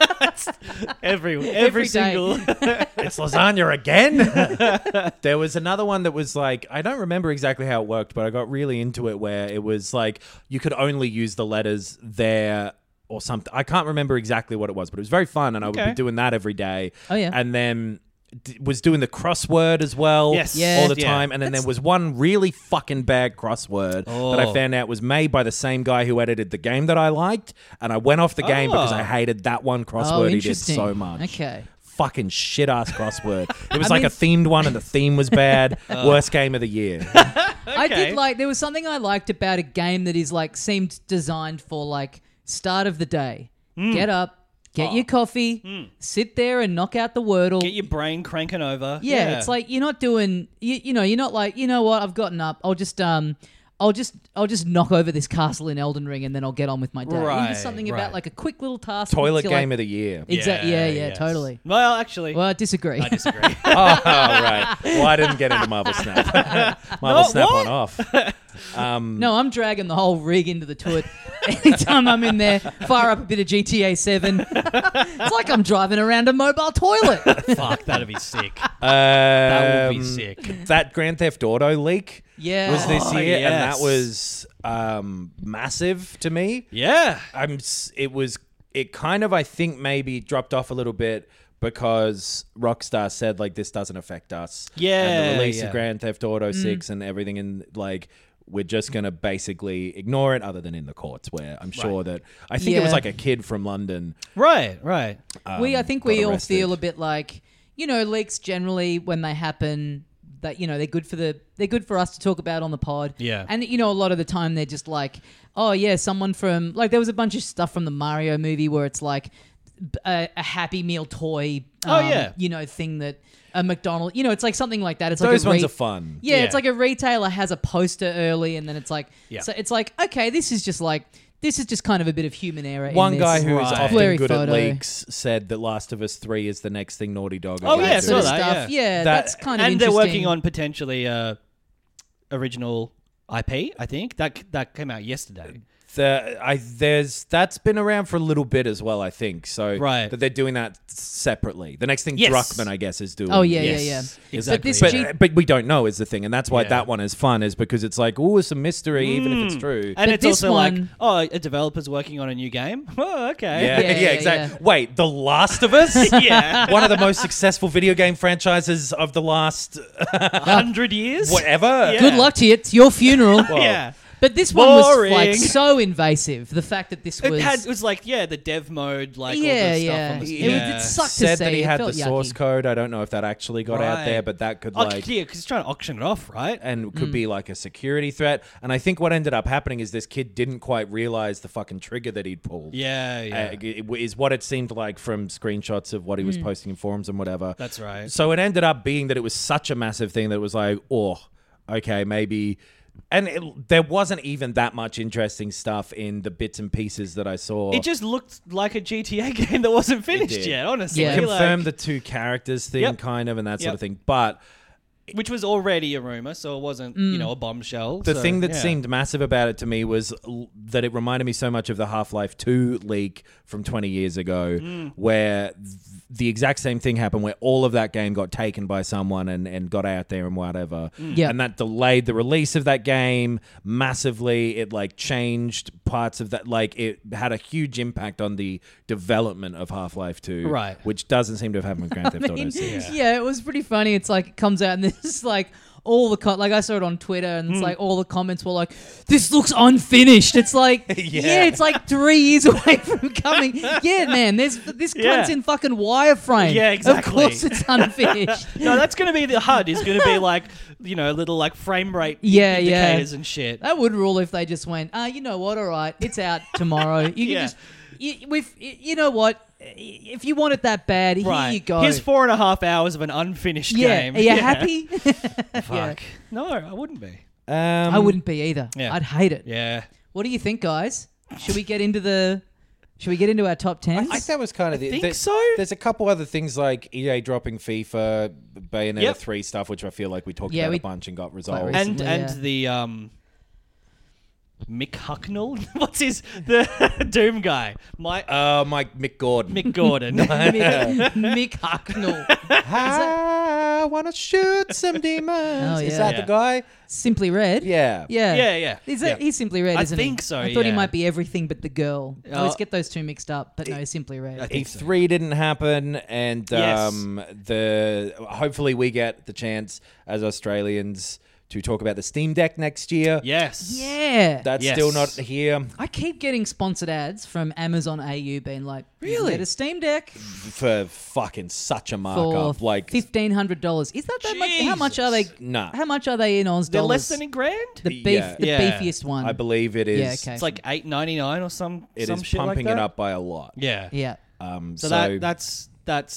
Every day. single. It's lasagna again. There was another one that was like, I don't remember exactly how it worked, but I got really into it where it was like you could only use the letters there or something. I can't remember exactly what it was, but it was very fun and I would Okay. be doing that every day. Oh, yeah. And then was doing the crossword as well Yes. Yeah. all the Yeah. time. And then there was one really fucking bad crossword that I Oh. found out was made by the same guy who edited the game that I liked. And I went off the game because I hated that one Oh, crossword he did interesting. so much. Okay. Fucking shit ass crossword. It was I like mean- a themed one and the theme was bad. Worst game of the year. I Okay. did like, there was something I liked about a game that is like, seemed designed for like start of the day. Get up, get your coffee, sit there and knock out the Wordle. Get your brain cranking over. Yeah, it's like you're not doing. You're not like, you know what? I've gotten up. I'll just knock over this castle in Elden Ring and then I'll get on with my day. Right, There's something right. about like a quick little task. Toilet you're game like, of the year. Exactly. Yeah, yes. totally. Well, actually, Well, I disagree. I disagree. Oh, right. Well, I didn't get into Marvel Snap. Marvel No, Snap what? on off. No, I'm dragging the whole rig into the toilet. Anytime I'm in there, fire up a bit of GTA 7. It's like I'm driving around a mobile toilet. Fuck, that'd be sick. That would be sick. That Grand Theft Auto leak Yeah. was this Oh, year, and yes. that was massive to me. Yeah. It kind of, I think, maybe dropped off a little bit because Rockstar said, like, this doesn't affect us. Yeah, And the release yeah. of Grand Theft Auto 6 and everything, and, like, we're just going to basically ignore it, other than in the courts, where I'm sure that... I think it was Yeah. like a kid from London. Right. I think got we all arrested. feel a bit like, leaks generally when they happen, that they're good for us to talk about on the pod. Yeah. And a lot of the time they're just like, oh yeah, someone from, like, there was a bunch of stuff from the Mario movie where it's like a Happy Meal toy thing that a McDonald's, it's like something like that. It's Those like ones are fun. Yeah, Yeah. it's like a retailer has a poster early, and then it's like, Yeah. so it's like, okay, this is just kind of a bit of human error. One in guy this. who is Right. often Blurry good photo. at leaks said that Last of Us 3 is the next thing Naughty Dog are Oh, gonna yeah, do. sort of saw that, stuff. Yeah, That- that's kind of And interesting. they're working on potentially original IP, I think. That came out yesterday. That's been around for a little bit as well, I think. So Right. that they're doing that separately. The next thing Yes. Druckmann, I guess, is doing. Oh yeah, Yes, yeah. exactly. But this But we don't know is the thing, and that's why Yeah. that one is fun, is because it's like, oh, it's a mystery, even if it's true. And But it's this also one- like, a developer's working on a new game. Oh, okay. yeah, Yeah, exactly. yeah. Wait, The Last of Us? Yeah. One of the most successful video game franchises of the last 100 years? whatever. Yeah. Good luck to you. It's your funeral. Yeah. But this one was Boring. like so invasive. The fact that this was It was like, the dev mode, like all yeah, the stuff yeah. on the It sucked to Said see. that he It had felt the source yucky. code. I don't know if that actually got out Right. there, but that could Oh, like... yeah, because he's trying to auction it off, right? and could be like a security threat. And I think what ended up happening is this kid didn't quite realize the fucking trigger that he'd pulled. Yeah. Is what it seemed like from screenshots of what he was posting in forums and whatever. That's right. So it ended up being that it was such a massive thing that it was like, oh, okay, maybe. And there wasn't even that much interesting stuff in the bits and pieces that I saw. It just looked like a GTA game that wasn't finished did. yet, honestly. Yeah. confirmed Like, the two characters thing, Yep. kind of, and that sort Yep. of thing. But which was already a rumor, so it wasn't, a bombshell. the so, thing that yeah. seemed massive about it to me was that it reminded me so much of the Half-Life 2 leak from 20 years ago, where the exact same thing happened, where all of that game got taken by someone and got out there and whatever. Yeah. And that delayed the release of that game massively. It like changed parts of that. Like it had a huge impact on the development of Half-Life 2, Right. which doesn't seem to have happened with Grand Theft Auto 6. Yeah, it was pretty funny. It's like it comes out and there's like all the like I saw it on Twitter and it's like all the comments were like, "This looks unfinished." It's like, yeah, it's like 3 years away from coming. Yeah, man, this Yeah. cunt's in fucking wireframe. Yeah, exactly. Of course, it's unfinished. No, that's going to be the HUD. Is going to be like, little like frame rate Yeah, yeah. indicators and shit. That would rule if they just went, you know what? All right, it's out tomorrow. You can Yeah. just, you know what? If you want it that bad, Right. here you go. Here's 4.5 hours of an unfinished yeah, game. are you happy? Fuck. No, I wouldn't be. I wouldn't be either. Yeah. I'd hate it. Yeah. What do you think, guys? Should we get into our top 10s? I think that was kind of think so. There's a couple other things like EA dropping FIFA, Bayonetta Yep. 3 stuff, which I feel like we talked Yeah, about we- a bunch and got resolved. recently. And yeah. the Mick Hucknall? What's the Doom guy? Mike Mick Gordon. Mick Gordon. Mick Hucknall. I want to shoot some demons. Oh, Is yeah. that Yeah. the guy? Simply Red? Yeah. Yeah. Yeah. He's Simply Red, I isn't he? think so, I thought he yeah. might be everything but the girl. I always Oh. get those two mixed up, but no, Simply Red. I think so. E3 didn't happen, and Yes. hopefully we get the chance as Australians to talk about the Steam Deck next year. Yes. Yeah. That's Yes. still not here I keep getting sponsored ads from Amazon AU being like, Really? Get a Steam Deck for fucking such a for markup. Like $1,500. Is that much? How much are they? Nah. How much are they in Oz They're dollars? less than $1,000? the beef, Yeah. the Yeah. beefiest one. I believe it is. Yeah, okay. It's like $8.99 or some It some is shit pumping like that. it up by a lot. Yeah. Yeah. So that's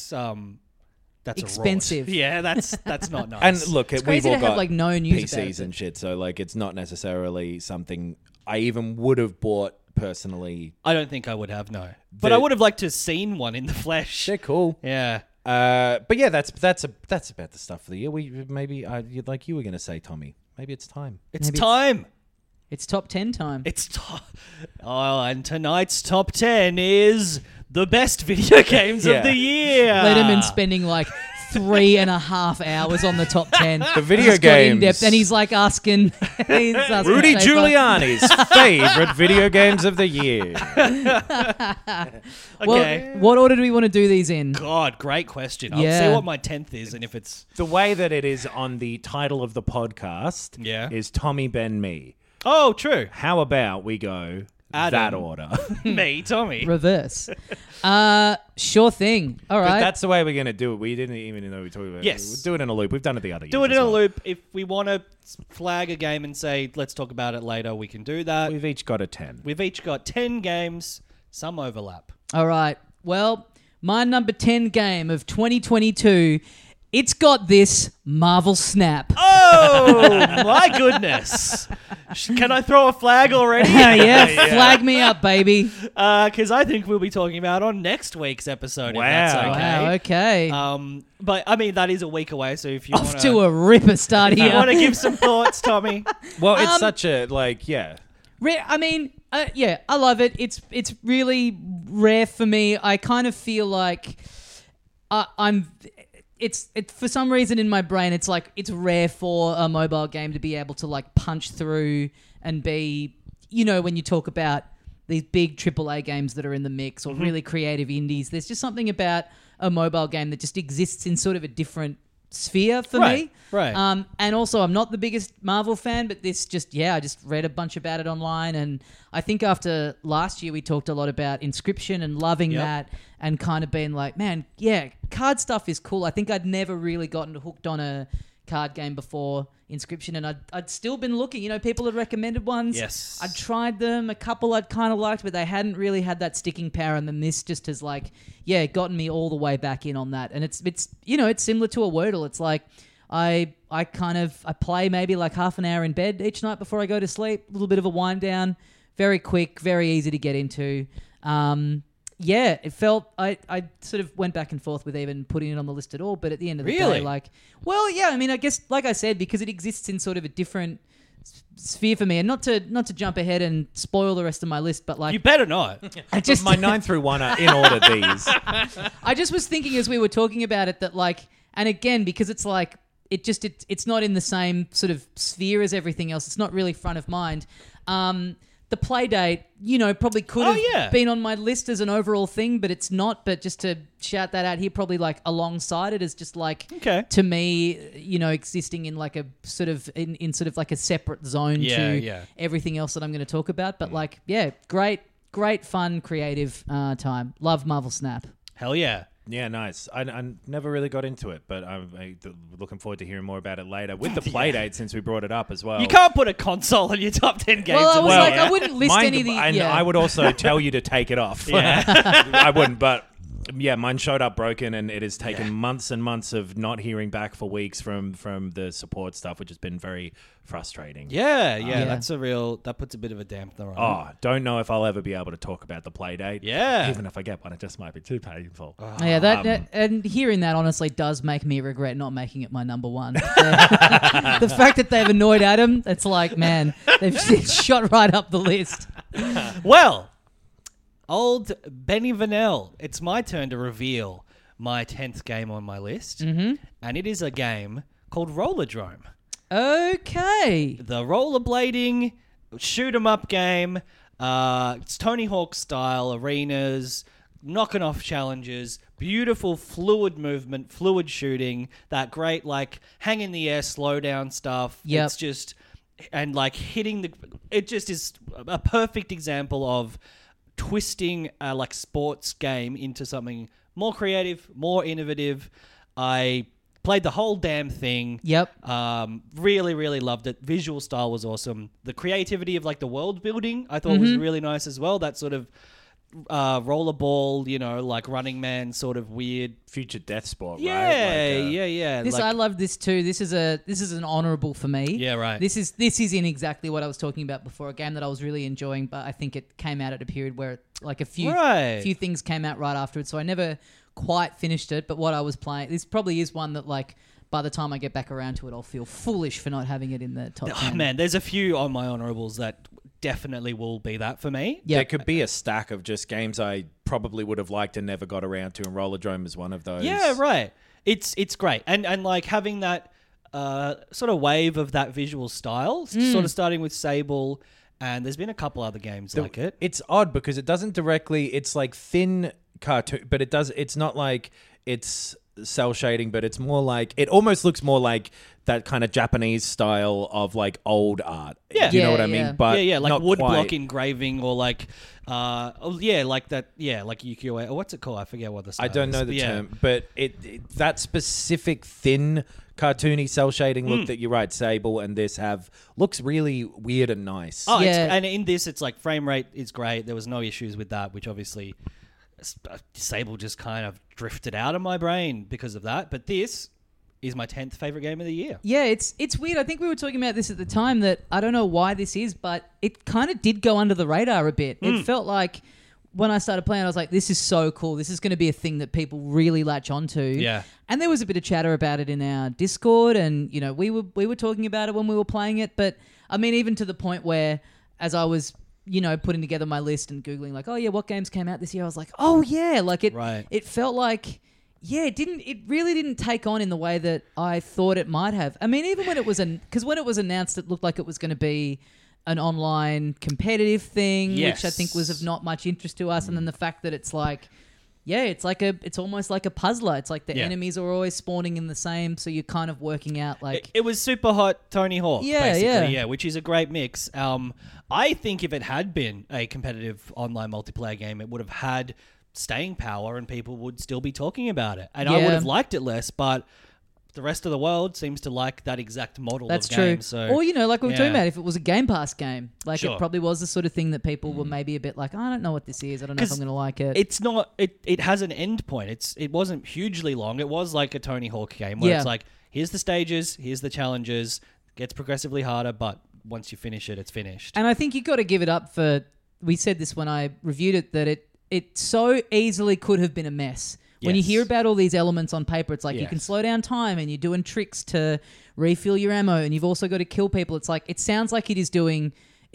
Expensive. A rort. Yeah, that's not nice. And look, It's we've crazy all to have got like no news about PCs it. and shit, so like it's not necessarily something I even would have bought personally. I don't think I would have, no. But I would have liked to have seen one in the flesh. They're cool. Yeah. But yeah, that's about the stuff for the year. We maybe like you were going to say, Tommy. Maybe it's time. It's Maybe time. It's top 10 time. And tonight's top 10 is the best video games of the year. Letterman spending like 3.5 hours on the top 10. The video He's got games. in-depth, and he's like asking... Rudy Schaefer. Giuliani's favorite video games of the year. Okay. Well, what order do we want to do these in? God, great question. Yeah. I'll see what my 10th is and if it's... The way that it is on the title of the podcast is Tommy Ben Me. Oh, true. How about we go Adam. that order? Me, Tommy. Reverse. Sure thing. All right. That's the way we're going to do it. We didn't even know we were talking about it. Yes. We'll do it in a loop. We've done it the other years. Do it in as a well. loop. If we want to flag a game and say, let's talk about it later, we can do that. We've each got a 10. We've each got 10 games, some overlap. All right. Well, my number 10 game of 2022, it's got this Marvel Snap. Oh, my goodness. Can I throw a flag already? yeah, flag me up, baby. Because I think we'll be talking about on next week's episode. Wow. If that's okay. Wow, okay. But I mean, that is a week away, so if you Off want to a ripper start you here. want to give some thoughts, Tommy. Well, it's such a, I mean, yeah, I love it. It's really rare for me. I kind of feel like it's for some reason in my brain, it's like it's rare for a mobile game to be able to like punch through and be, you know, when you talk about these big AAA games that are in the mix or really creative indies, there's just something about a mobile game that just exists in sort of a different sphere for me. Right. And also, I'm not the biggest Marvel fan, but this just, I just read a bunch about it online. And I think after last year, we talked a lot about Inscription and loving that and kind of being like, man, card stuff is cool. I think I'd never really gotten hooked on a card game before Inscription, and I'd still been looking. You know, people had recommended ones. Yes. I'd tried them. A couple I'd kind of liked, but they hadn't really had that sticking power. And then this just has like, gotten me all the way back in on that. And it's you know, it's similar to a Wordle. It's like I play maybe like half an hour in bed each night before I go to sleep. A little bit of a wind down. Very quick, very easy to get into. It felt I sort of went back and forth with even putting it on the list at all, but at the end of the day, I mean, I guess like I said, because it exists in sort of a different sphere for me, and not to jump ahead and spoil the rest of my list, but like You better not. I just my 9 through 1 are in order these. I just was thinking as we were talking about it that like, and again, because it's like it's not in the same sort of sphere as everything else. It's not really front of mind. The Playdate, you know, probably could have been on my list as an overall thing, but it's not. But just to shout that out here, probably like alongside it as just like, to me, you know, existing in like a sort of, in sort of like a separate zone to everything else that I'm going to talk about. But like, great, fun, creative time. Love Marvel Snap. Hell yeah. Yeah, nice. I never really got into it, but I'm looking forward to hearing more about it later with the Playdate since we brought it up as well. You can't put a console in your top 10 games. Well, I was like, I wouldn't list any of the... And I would also tell you to take it off. I wouldn't, but... Yeah, mine showed up broken, and it has taken months and months of not hearing back for weeks from the support stuff, which has been very frustrating. That puts a bit of a dampener on it. Don't know if I'll ever be able to talk about the Playdate. Yeah. Even if I get one, it just might be too painful. That and hearing that honestly does make me regret not making it my number one. The fact that they've annoyed Adam, it's like, man, they've shot right up the list. Well, old Benny Vanel, it's my turn to reveal my 10th game on my list. Mm-hmm. And it is a game called Rollerdrome. Okay. The rollerblading, shoot-'em-up game. It's Tony Hawk style, arenas, knocking off challenges, beautiful fluid movement, fluid shooting, that great, like, hang in the air, slow down stuff. Yep. It's just, and like hitting it just is a perfect example of twisting a like sports game into something more creative, more innovative. I played the whole damn thing. Yep. Really, really loved it. Visual style was awesome. The creativity of like the world building I thought was really nice as well. That sort of rollerball, you know, like Running Man sort of weird future death sport, right? Yeah. This, I love this too. This is an honourable for me. Yeah, right. This is in exactly what I was talking about before. A game that I was really enjoying, but I think it came out at a period where like a few things came out right after it, so I never quite finished it. But what I was playing, this probably is one that like by the time I get back around to it, I'll feel foolish for not having it in the top 10. Oh, man, there's a few on my honorables that definitely will be that for me. Yeah. There could be a stack of just games I probably would have liked and never got around to, and Rollerdrome is one of those. Yeah, right. It's great. And like having that sort of wave of that visual style, sort of starting with Sable, and there's been a couple other games like it. It's odd because it doesn't directly, it's like thin cartoon, but it's not like it's cell shading, but it's more like, it almost looks more like that kind of Japanese style of like old art. Yeah. You know what I Yeah. mean? But like not woodblock quite. engraving or like, like that, like ukiyo-e, or what's it called? I forget what the style I don't is, know but the yeah. term, but it that specific thin cartoony cell shading look that you're right, Sable and this have looks really weird and nice. Oh, Yeah. and in this, it's like frame rate is great. There was no issues with that, which obviously Sable just kind of drifted out of my brain because of that. But this is my 10th favorite game of the year. Yeah, it's weird. I think we were talking about this at the time that I don't know why this is, but it kind of did go under the radar a bit. It felt like when I started playing, I was like, this is so cool. This is going to be a thing that people really latch onto. Yeah. And there was a bit of chatter about it in our Discord, and you know, we were talking about it when we were playing it. But I mean, even to the point where, as I was, you know, putting together my list and Googling like, oh yeah, what games came out this year? I was like, oh yeah, like it. Right. It felt like. Yeah, it really didn't take on in the way that I thought it might have. I mean, even when it was because when it was announced, it looked like it was going to be an online competitive thing, Yes. which I think was of not much interest to us. And then the fact that it's like, yeah, it's almost like a puzzler. It's like the Yeah. enemies are always spawning in the same, so you're kind of working out like. It was super hot Tony Hawk, Yeah, basically, yeah. which is a great mix. I think if it had been a competitive online multiplayer game, it would have had staying power and people would still be talking about it. And I Yeah. would have liked it less, but the rest of the world seems to like that exact model That's of true. game. So, or, you know, like we were talking yeah. about, if it was a Game Pass game, like Sure. it probably was the sort of thing that people were maybe a bit like, I don't know what this is. I don't know if 'Cause I'm going to like it. it's not. It has an end point. It wasn't hugely long. It was like a Tony Hawk game where Yeah. it's like, here's the stages, here's the challenges, gets progressively harder, but once you finish it, it's finished. And I think you got to give it up for. We said this when I reviewed it, that it so easily could have been a mess. When you Yes. hear about all these elements on paper, it's like you Yes. can slow down time and you're doing tricks to refill your ammo, and you've also got to kill people. It's like it sounds like it's doing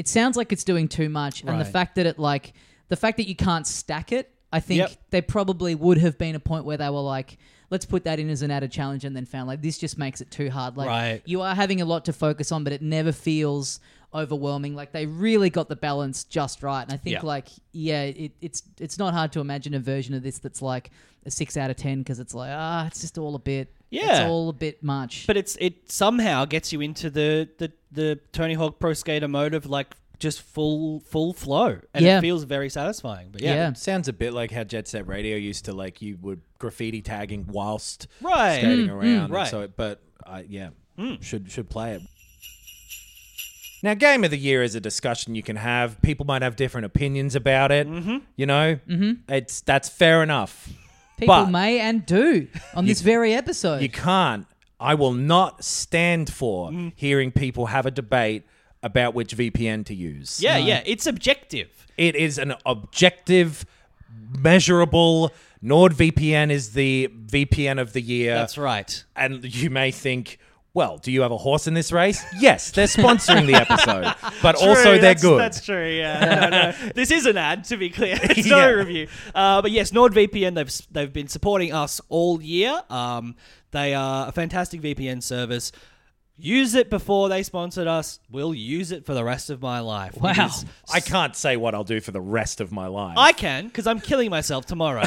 too much. And the Right. fact that you can't stack it, I think Yep. there probably would have been a point where they were like, let's put that in as an added challenge, and then found like this just makes it too hard. Like Right. you are having a lot to focus on, but it never feels overwhelming. Like they really got the balance just right. And I think Yeah. it's not hard to imagine a version of this that's like a 6 out of 10, because it's like, it's just all a bit, Yeah. it's all a bit much. But it somehow gets you into the Tony Hawk Pro Skater mode of like just full flow, and Yeah. it feels very satisfying. But yeah, Yeah. Sounds a bit like how Jet Set Radio used to, like, you would graffiti tagging whilst Right. skating around. right. So, but should play it. Now, Game of the Year is a discussion you can have. People might have different opinions about it. You know, that's fair enough. People but may and do on this very episode. you can't. I will not stand for hearing people have a debate about which VPN to use. yeah, it's objective. It is an objective, measurable. NordVPN is the VPN of the year. That's right. And you may think, well, do you have a horse in this race? Yes, they're sponsoring the episode, but also they're good. That's true. Yeah, no. This is an ad, to be clear. It's Yeah. not a review. But yes, NordVPN. They've been supporting us all year. They are a fantastic VPN service. Use it before they sponsored us. We'll use it for the rest of my life. Wow. It is- I can't say what I'll do for the rest of my life. I can, because I'm killing myself tomorrow.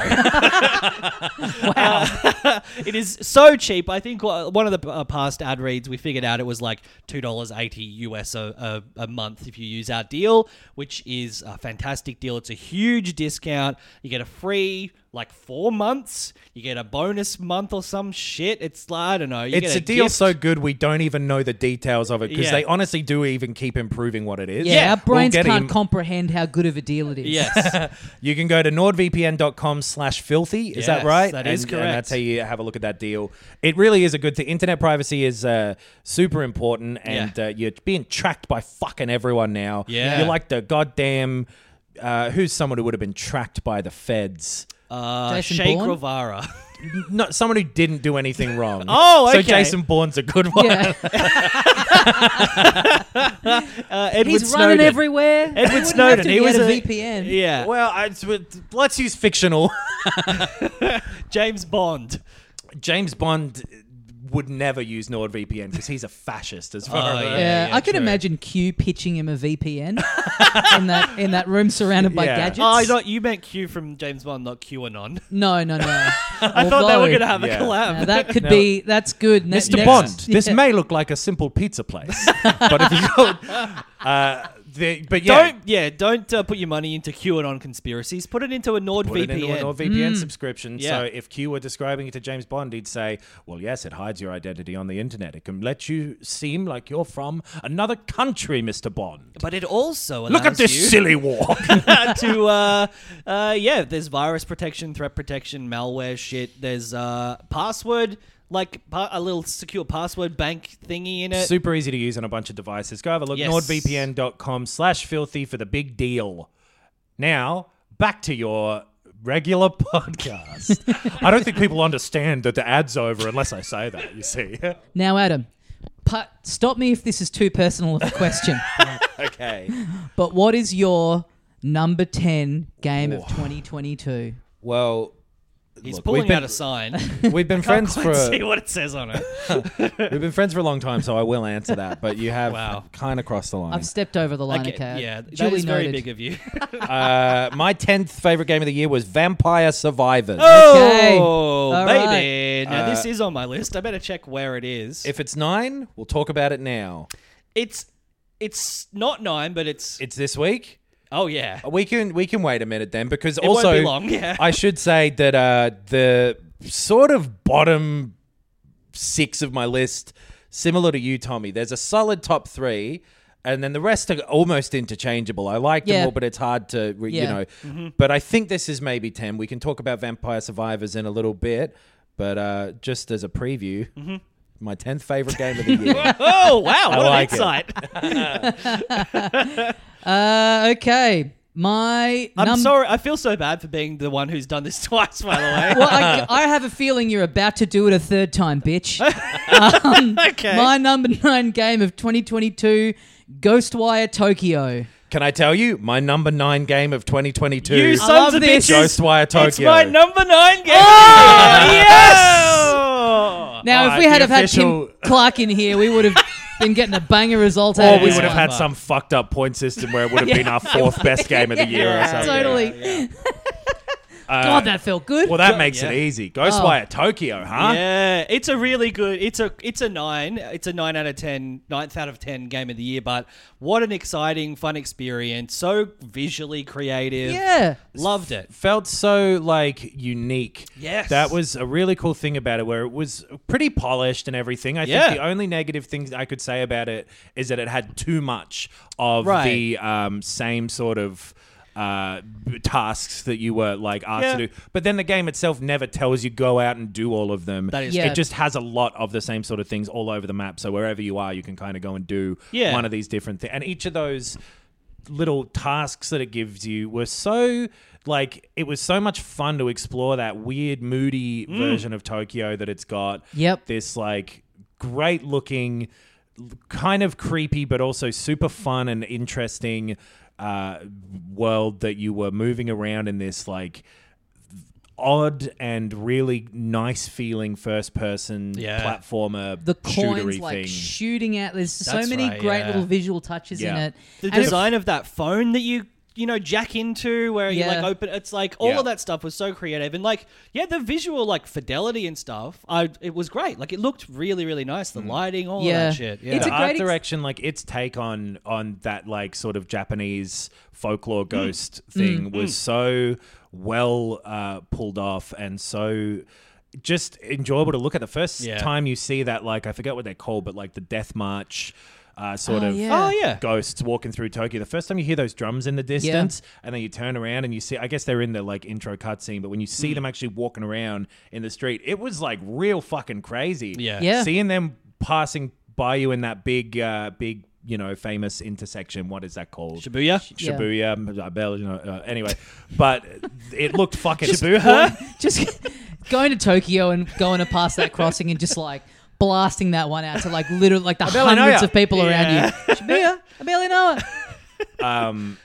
Wow. It is so cheap. I think one of the past ad reads, we figured out it was like $2.80 US a month if you use our deal, which is a fantastic deal. It's a huge discount. You get a free, 4 months. You get a bonus month or some shit. It's, I don't know. You It's get a deal gift. so good we don't even know the details of it, because Yeah. they honestly do even keep improving what it is. Yeah, our brains We'll get can't him- comprehend how good of a deal it is. Yes. You can go to nordvpn.com/filthy. Is that Yes, right? that is And correct. that's how you have a look at that deal. It really is a good thing. Internet privacy is super important, and you're being tracked by fucking everyone now. Yeah. You're like the goddamn... who's someone who would have been tracked by the feds? Jason Shea Bourne? Guevara. not someone who didn't do anything wrong. Oh, okay. So Jason Bourne's a good one. Yeah. Edward He's Snowden. running everywhere. Edward Wouldn't have Snowden. to He be was at a VPN. Yeah. Well, let's use fictional. James Bond. James Bond would never use NordVPN because he's a fascist as far as Yeah, I can imagine Q pitching him a VPN in that room surrounded by Yeah. gadgets. Oh, you meant Q from James Bond, not QAnon. No. I thought they were going to have a Yeah. collab. that could be. That's good. Mr. Bond, this may look like a simple pizza place, but if you go, but yeah, Don't put your money into QAnon conspiracies. Put it into a NordVPN. put it into a NordVPN subscription. Yeah. So if Q were describing it to James Bond, he'd say, well, yes, it hides your identity on the internet. It can let you seem like you're from another country, Mr. Bond. But it also allows Look at this you silly walk. to there's virus protection, threat protection, malware shit. There's password, like a little secure password bank thingy in it. Super easy to use on a bunch of devices. Go have a look. Yes. NordVPN.com/filthy for the big deal. Now, back to your regular podcast. I don't think people understand that the ad's over unless I say that, you see. Now, Adam, stop me if this is too personal of a question. Okay. But what is your number 10 game of 2022? Well, He's look, pulling out a sign. We've been friends Can't for quite see what it says on it. we've been friends for a long time, so I will answer that. But you have Wow. kind of crossed the line. I've stepped over the line, Okay, okay. yeah, that Duly is very noted. big of you. My 10th favorite game of the year was Vampire Survivors. Okay. Oh, All baby. Now, this is on my list. I better check where it is. If it's 9, we'll talk about it now. It's not 9, but it's... It's this week. Oh, yeah. We can wait a minute then, because It also won't be long, yeah. I should say that the sort of bottom 6 of my list, similar to you, Tommy. There's a solid top 3, and then the rest are almost interchangeable. I like them all, but it's hard to, you know. Mm-hmm. But I think this is maybe 10. We can talk about Vampire Survivors in a little bit, but just as a preview, my 10th favorite game of the year. Oh, wow. What like an it. insight. Okay. I'm sorry. I feel so bad for being the one who's done this twice, by the way. Well, I have a feeling you're about to do it a third time, bitch. Okay. My number 9 game of 2022, Ghostwire Tokyo. Can I tell you, my number 9 game of 2022 You love sons of this. bitches. Ghostwire Tokyo. It's my number 9 game. Yes! Now, if we the had have had official- Tim Clark in here, we would have been getting a banger result out Or of we this would have one. had some fucked up point system where it would have been our 4th best game of the year or something. Totally. God, that felt good. Well, that makes Yeah. it easy. Ghostwire Tokyo, huh? Yeah, it's a really good. It's a 9. It's a 9 out of 10, 9th out of 10 game of the year. But what an exciting, fun experience! So visually creative. Yeah. Loved it. Felt so, like, unique. Yes. That was a really cool thing about it, where it was pretty polished and everything. I Yeah. think the only negative thing I could say about it is that it had too much of Right. the same sort of tasks that you were like asked to do, but then the game itself never tells you go out and do all of them. That is Yeah. It just has a lot of the same sort of things all over the map, so wherever you are you can kind of go and do Yeah. one of these different things, and each of those little tasks that it gives you were so, like, it was so much fun to explore that weird moody version of Tokyo that it's got. Yep. This like great looking, kind of creepy but also super fun and interesting world that you were moving around in, this like odd and really nice feeling first person platformer The shootery coins like thing. shooting out. There's so That's many right, great yeah. little visual touches in Yeah. it. The And it- design of that phone that you jack into, where you like Yeah. open, it's like all Yeah. of that stuff was so creative, and like the visual like fidelity and stuff. It was great. Like it looked really really nice. The lighting, all Yeah. of that shit. Yeah. It's The a art great direction, like its take on that like sort of Japanese folklore ghost thing was so well pulled off and so just enjoyable to look at. The first Yeah. time you see that, like, I forget what they're called, but like the Death March sort Oh, of yeah. Oh yeah. ghosts walking through Tokyo. The first time you hear those drums in the distance and then you turn around and you see, I guess they're in the like intro cutscene, but when you see them actually walking around in the street, it was like real fucking crazy. Yeah. Yeah. Seeing them passing by you in that big, famous intersection. What is that called? Shibuya. Shibuya. Anyway, but it looked fucking Shibuya. just going to Tokyo and going past that crossing and just like blasting that one out to like literally like the hundreds of people around you. Shibuya, I barely know it.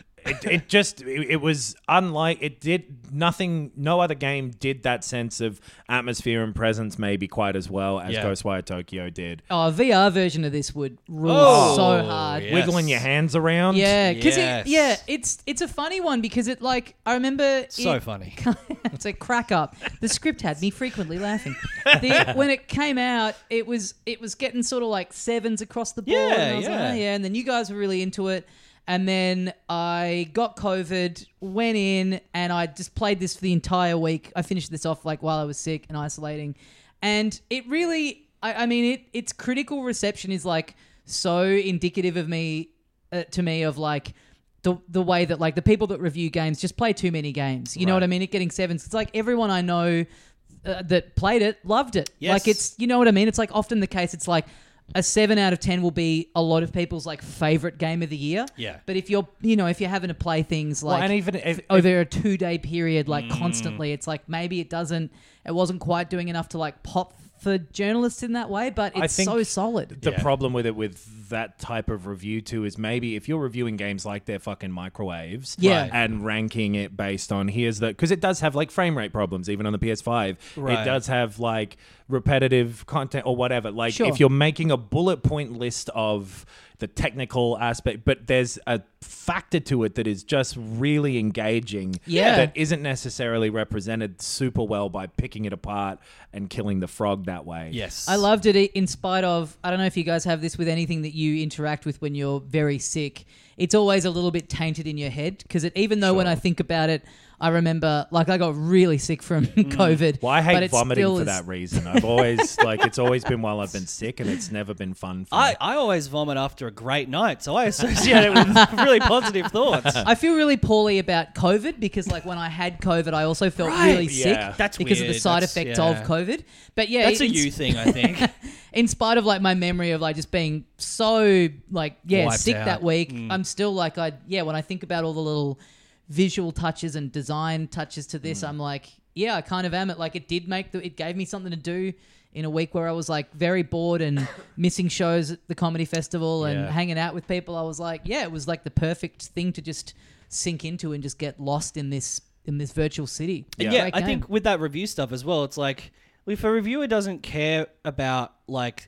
It was unlike, it did nothing, no other game did that sense of atmosphere and presence maybe quite as well as Ghostwire Tokyo did. Oh, a VR version of this would rule so hard. Yes. Wiggling your hands around. Yeah, because Yes. it's a funny one because it like I remember So funny. It's a crack up. The script had me frequently laughing. When it came out, it was getting sort of like 7s across the board. Yeah, and I was like, yeah. oh, yeah. And then you guys were really into it. And then I got COVID, went in, and I just played this for the entire week. I finished this off like while I was sick and isolating. And it really, I mean, its critical reception is like so indicative of me, to me, of like the way that like the people that review games just play too many games. You know what I mean? It getting 7s. It's like everyone I know that played it loved it. Yes. Like it's, you know what I mean? It's like often the case. It's like a 7 out of 10 will be a lot of people's like favorite game of the year. Yeah. But if you're, if you're having to play things like and even if over a 2-day period, like constantly, it's like maybe it wasn't quite doing enough to like pop for journalists in that way, but it's think so solid. the problem with it, with that type of review too, is maybe if you're reviewing games like they're fucking microwaves, Yeah. and ranking it based on because it does have like frame rate problems even on the PS5. Right. It does have like repetitive content or whatever. Like Sure. if you're making a bullet point list of the technical aspect, but there's a factor to it that is just really engaging. Yeah. That isn't necessarily represented super well by picking it apart and killing the frog that way. Yes. I loved it in spite of, I don't know if you guys have this with anything that you interact with when you're very sick. It's always a little bit tainted in your head because even though when I think about it, I remember like I got really sick from COVID. Well, I but hate it vomiting still for is- that reason. I've always it's always been while I've been sick, and it's never been fun for me. I always vomit after a great night, so I associate it with really positive thoughts. I feel really poorly about COVID because like when I had COVID, I also felt really sick Yeah. That's because of the weird. side That's- effects yeah. of COVID. But yeah, That's a you thing, I think. in spite of like my memory of like just being so like Wiped sick out. that week, I'm still like when I think about all the little visual touches and design touches to this, I'm like, I kind of am it. Like it gave me something to do in a week where I was like very bored and missing shows at the comedy festival and Yeah. hanging out with people. I was like, it was like the perfect thing to just sink into and just get lost in this virtual city. And Great I game. think with that review stuff as well, it's like if a reviewer doesn't care about like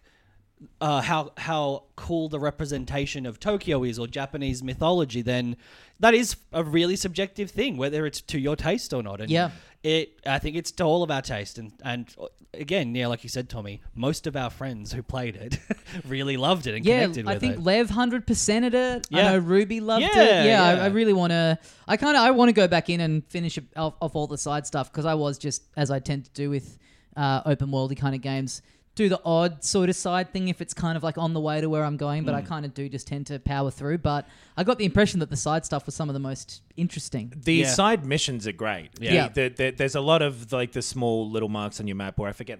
how cool the representation of Tokyo is or Japanese mythology, then that is a really subjective thing, whether it's to your taste or not. And Yeah. I think it's to all of our taste. And again, like you said, Tommy, most of our friends who played it really loved it and connected with I think it. Lev 100%ed it. Yeah. I know Ruby loved Yeah, it. yeah. I really want to. I want to go back in and finish off all the side stuff because I was just, as I tend to do with open worldy kind of games, do the odd sort of side thing if it's kind of like on the way to where I'm going, but I kind of do just tend to power through. But I got the impression that the side stuff was some of the most interesting. The side missions are great. Yeah. There's a lot of like the small little marks on your map where I forget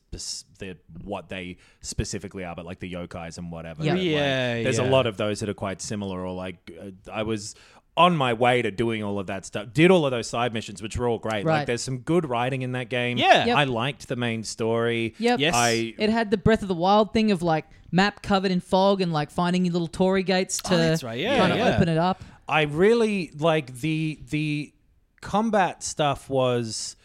what they specifically are, but like the yokais and whatever. Yeah. Like, Yeah, there's yeah. a lot of those that are quite similar. Or like I was on my way to doing all of that stuff, did all of those side missions, which were all great. Right. Like there's some good writing in that game. Yeah. Yep. I liked the main story. Yep. Yes. It had the Breath of the Wild thing of like map covered in fog and like finding your little Tory gates to that's right. Yeah, kind of yeah. open it up. I really like the combat stuff was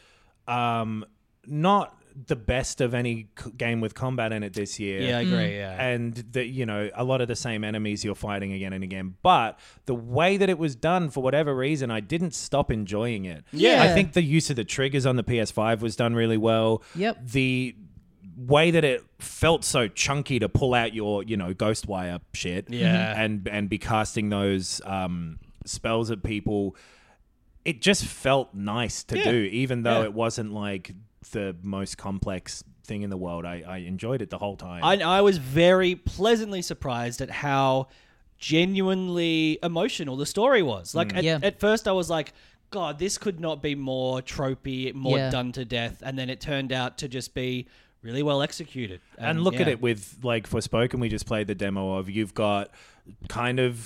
not the best of any game with combat in it this year. Yeah, I agree. Yeah. And a lot of the same enemies you're fighting again and again. But the way that it was done, for whatever reason, I didn't stop enjoying it. Yeah. I think the use of the triggers on the PS5 was done really well. Yep. The way that it felt so chunky to pull out your, Ghostwire shit. Yeah. And be casting those spells at people, it just felt nice to do, even though it wasn't like the most complex thing in the world. I enjoyed it the whole time. I was very pleasantly surprised at how genuinely emotional the story was. Like at first I was like, God, this could not be more tropey, more done to death. And then it turned out to just be really well executed. And look at it with, like, Forspoken, we just played the demo of, you've got kind of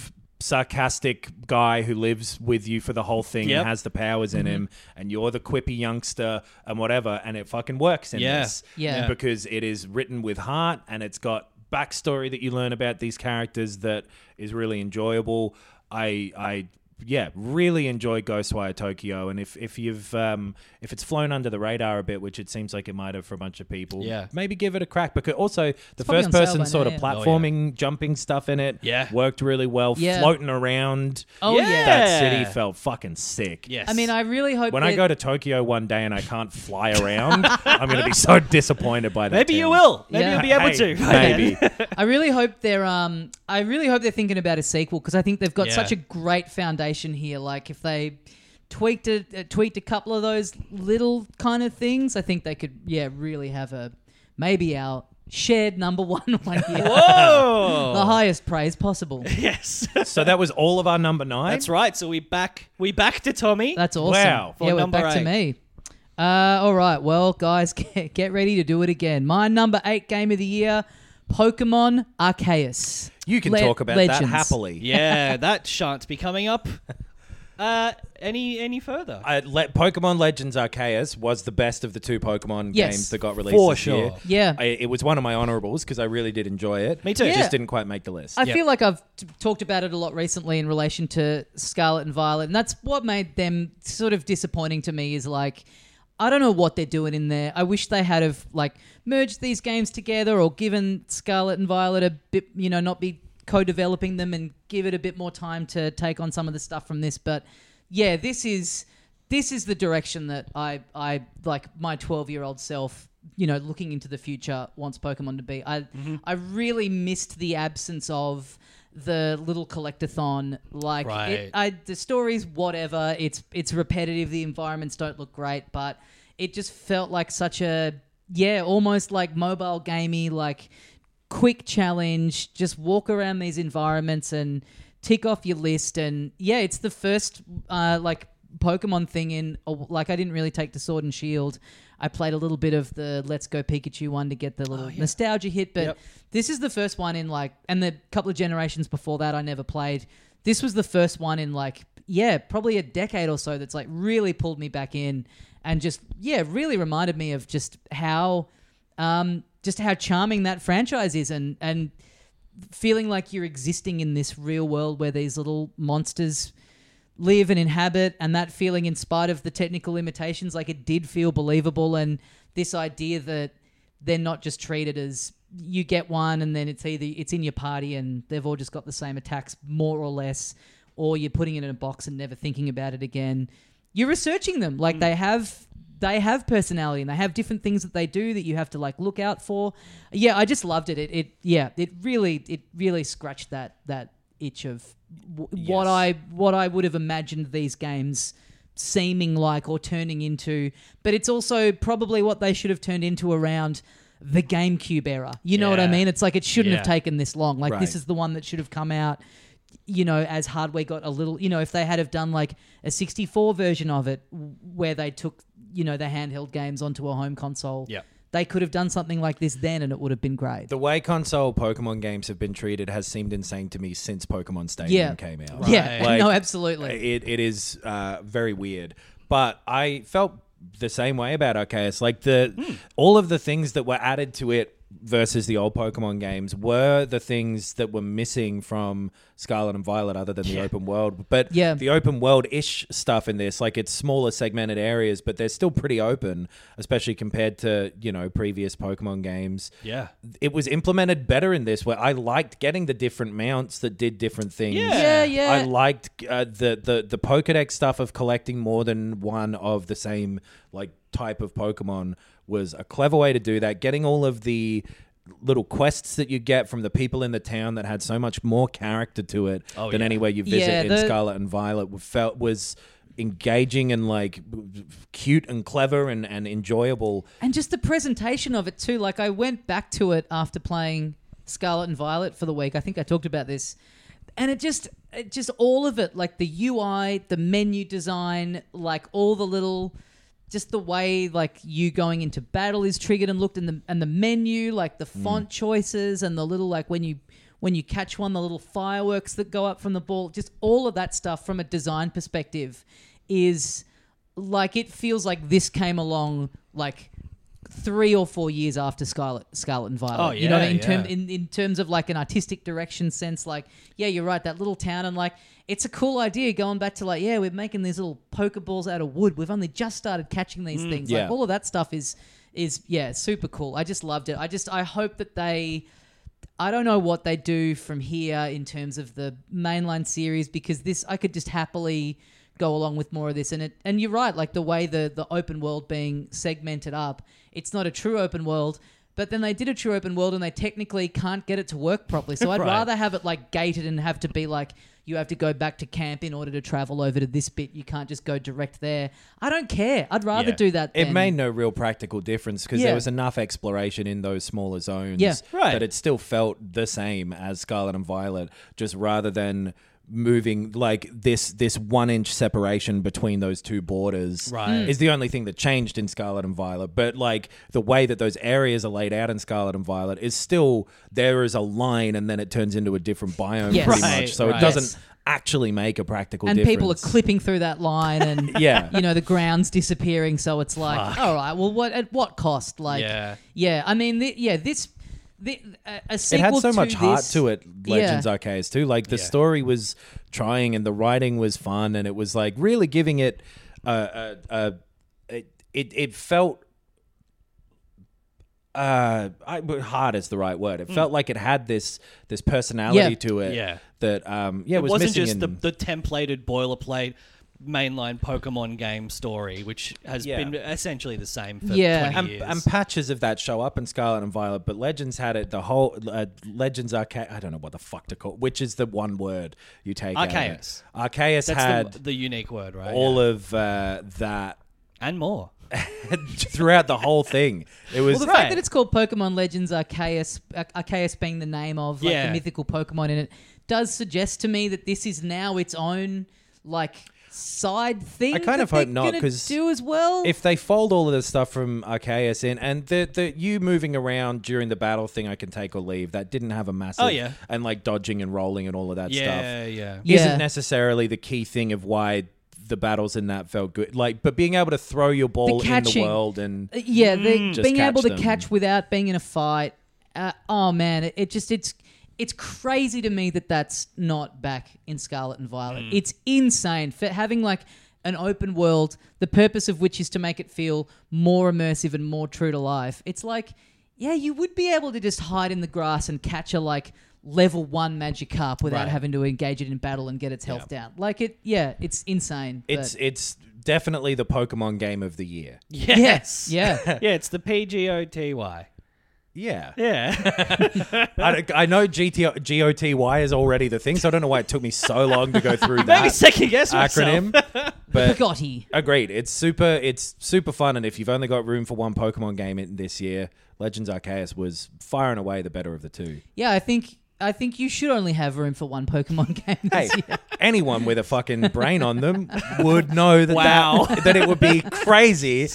sarcastic guy who lives with you for the whole thing and has the powers in him, and you're the quippy youngster and whatever, and it fucking works in this. Yeah. Because it is written with heart and it's got backstory that you learn about these characters that is really enjoyable. I really enjoy Ghostwire Tokyo, and if it's flown under the radar a bit, which it seems like it might have for a bunch of people, maybe give it a crack. Because also the first person sort of platforming, jumping stuff in it, worked really well. Floating around, that city felt fucking sick. Yes, I mean, I really hope when I go to Tokyo one day and I can't fly around, I'm going to be so disappointed by that. Maybe town. you will. Maybe you'll be able to. Maybe. I really hope they're thinking about a sequel, because I think they've got such a great foundation here. Like if they tweaked a couple of those little kind of things, I think they could really have maybe our shared number one here. Whoa! The highest praise possible. Yes. So that was all of our number 9. That's right. So we back to Tommy. That's awesome. Wow. For Yeah, we're number back 8. to me. All right. Well, guys, get ready to do it again. My number 8 game of the year, Pokemon Arceus. You can talk about that happily. Yeah, that shan't be coming up. Any further? Pokemon Legends Arceus was the best of the 2 Pokemon games that got released for this year. sure. Yeah. It was one of my honorables because I really did enjoy it. Me too. It Yeah. just didn't quite make the list. I feel like I've talked about it a lot recently in relation to Scarlet and Violet, and that's what made them sort of disappointing to me, is like, I don't know what they're doing in there. I wish they had have like merged these games together, or given Scarlet and Violet a bit, not be co-developing them and give it a bit more time to take on some of the stuff from this. But yeah, this is the direction that I like my 12-year-old self, looking into the future, wants Pokemon to be. I really missed the absence of the little collectathon. Like the story's whatever. It's repetitive. The environments don't look great, but it just felt like such a almost like mobile gamey, like quick challenge. Just walk around these environments and tick off your list. And it's the first like Pokemon thing in like I didn't really take to Sword and Shield. I played a little bit of the Let's Go Pikachu one to get the little nostalgia hit, but this is the first one in like, and the couple of generations before that I never played. This was the first one in like, probably a decade or so that's like really pulled me back in and just, really reminded me of just how charming that franchise is, and feeling like you're existing in this real world where these little monsters live and inhabit, and that feeling, in spite of the technical limitations, like it did feel believable. And this idea that they're not just treated as you get one and then it's in your party and they've all just got the same attacks more or less, or you're putting it in a box and never thinking about it again. You're researching them. Like they have personality and they have different things that they do that you have to like look out for. Yeah, I just loved it. It really scratched that itch of what I would have imagined these games seeming like or turning into, but it's also probably what they should have turned into around the GameCube era. You know what I mean? It's like it shouldn't have taken this long. Like this is the one that should have come out, as hardware got a little, if they had have done like a 64 version of it where they took, the handheld games onto a home console. Yeah. They could have done something like this then and it would have been great. The way console Pokemon games have been treated has seemed insane to me since Pokemon Stadium came out. Right. Yeah, like, no, absolutely. It is very weird. But I felt the same way about Arceus. Like all of the things that were added to it versus the old Pokemon games were the things that were missing from Scarlet and Violet, other than the open world. But the open world-ish stuff in this, like it's smaller segmented areas, but they're still pretty open, especially compared to, previous Pokemon games. Yeah. It was implemented better in this, where I liked getting the different mounts that did different things. Yeah. I liked the Pokedex stuff of collecting more than one of the same like type of Pokemon was a clever way to do that. Getting all of the little quests that you get from the people in the town that had so much more character to it than anywhere you visit in Scarlet and Violet was engaging and like cute and clever and enjoyable. And just the presentation of it too. Like I went back to it after playing Scarlet and Violet for the week. I think I talked about this. And it just all of it, like the UI, the menu design, like all the little... just the way like you going into battle is triggered and looked in the menu, like the font choices and the little like when when you catch one, the little fireworks that go up from the ball, just all of that stuff from a design perspective is like, it feels like this came along like 3 or 4 years after Scarlet and Violet. Oh, you know, yeah, in terms of like an artistic direction sense, like, yeah, you're right, that little town, and like, it's a cool idea going back to like, yeah, we're making these little Pokeballs out of wood. We've only just started catching these things. yeah. Like, all of that stuff is super cool. I just loved it. I hope that I don't know what they do from here in terms of the mainline series, because this, I could just happily go along with more of this. And you're right, like the way the open world being segmented up, it's not a true open world, but then they did a true open world and they technically can't get it to work properly. So I'd Right. rather have it like gated and have to be like, you have to go back to camp in order to travel over to this bit. You can't just go direct there. I don't care. I'd rather Yeah. do that It than- made no real practical difference because Yeah. there was enough exploration in those smaller zones Yeah. Right. that it still felt the same as Scarlet and Violet, just rather than moving like this 1 inch separation between those two borders Right. is the only thing that changed in Scarlet and Violet. But like the way that those areas are laid out in Scarlet and Violet is still, there is a line and then it turns into a different biome Yes. pretty Right, much. So right. it doesn't Yes. actually make a practical and difference. people are clipping through that line and Yeah. you know, the ground's disappearing, so it's like, all right, well, at what cost? Like, Yeah. I mean, a It sequel had so to much heart this- to it, Legends Yeah. Arceus too. Like the Yeah. story was trying and the writing was fun, and it was like really giving it it felt hard is the right word. It felt like it had this personality Yeah. to it. Yeah. That It was wasn't missing just in- the templated boilerplate mainline Pokemon game story, which has Yeah. been essentially the same for Yeah. 20 and, years. and patches of that show up in Scarlet and Violet, but Legends had it, the whole Legends Arceus, I don't know what the fuck to call, which is the one word you take out of it. Arceus. Arceus That's had the unique word, right? all Yeah. of that And more. throughout the whole thing. It was Well, the fact that it's called Pokemon Legends Arceus being the name of like Yeah. the mythical Pokemon in it, does suggest to me that this is now its own like side thing. I kind of that hope they're not, gonna 'cause do as well. if they fold all of the stuff from Arceus in, and the you moving around during the battle thing, I can take or leave. That didn't have a massive, Oh, yeah. and like dodging and rolling and all of that stuff. Yeah. Yeah. Isn't necessarily the key thing of why the battles in that felt good. Like, but being able to throw your ball in the catching. world and Yeah, Just being able catch to them. catch without being in a fight. Oh man, it's crazy to me that that's not back in Scarlet and Violet. It's insane for having like an open world, the purpose of which is to make it feel more immersive and more true to life. It's like, yeah, you would be able to just hide in the grass and catch a like level 1 Magikarp without Right. having to engage it in battle and get its health down. Like it's insane. but- it's definitely the Pokemon game of the year. Yes. yeah. Yeah, it's the PGOTY. Yeah. Yeah. I know GOTY is already the thing, so I don't know why it took me so long to go through Maybe that second guess myself. acronym. But Pagotty. agreed, it's super fun, and if you've only got room for one Pokemon game in this year, Legends Arceus was far and away the better of the two. Yeah, I think you should only have room for one Pokemon game Hey, this year. anyone with a fucking brain on them would know that Wow. that it would be crazy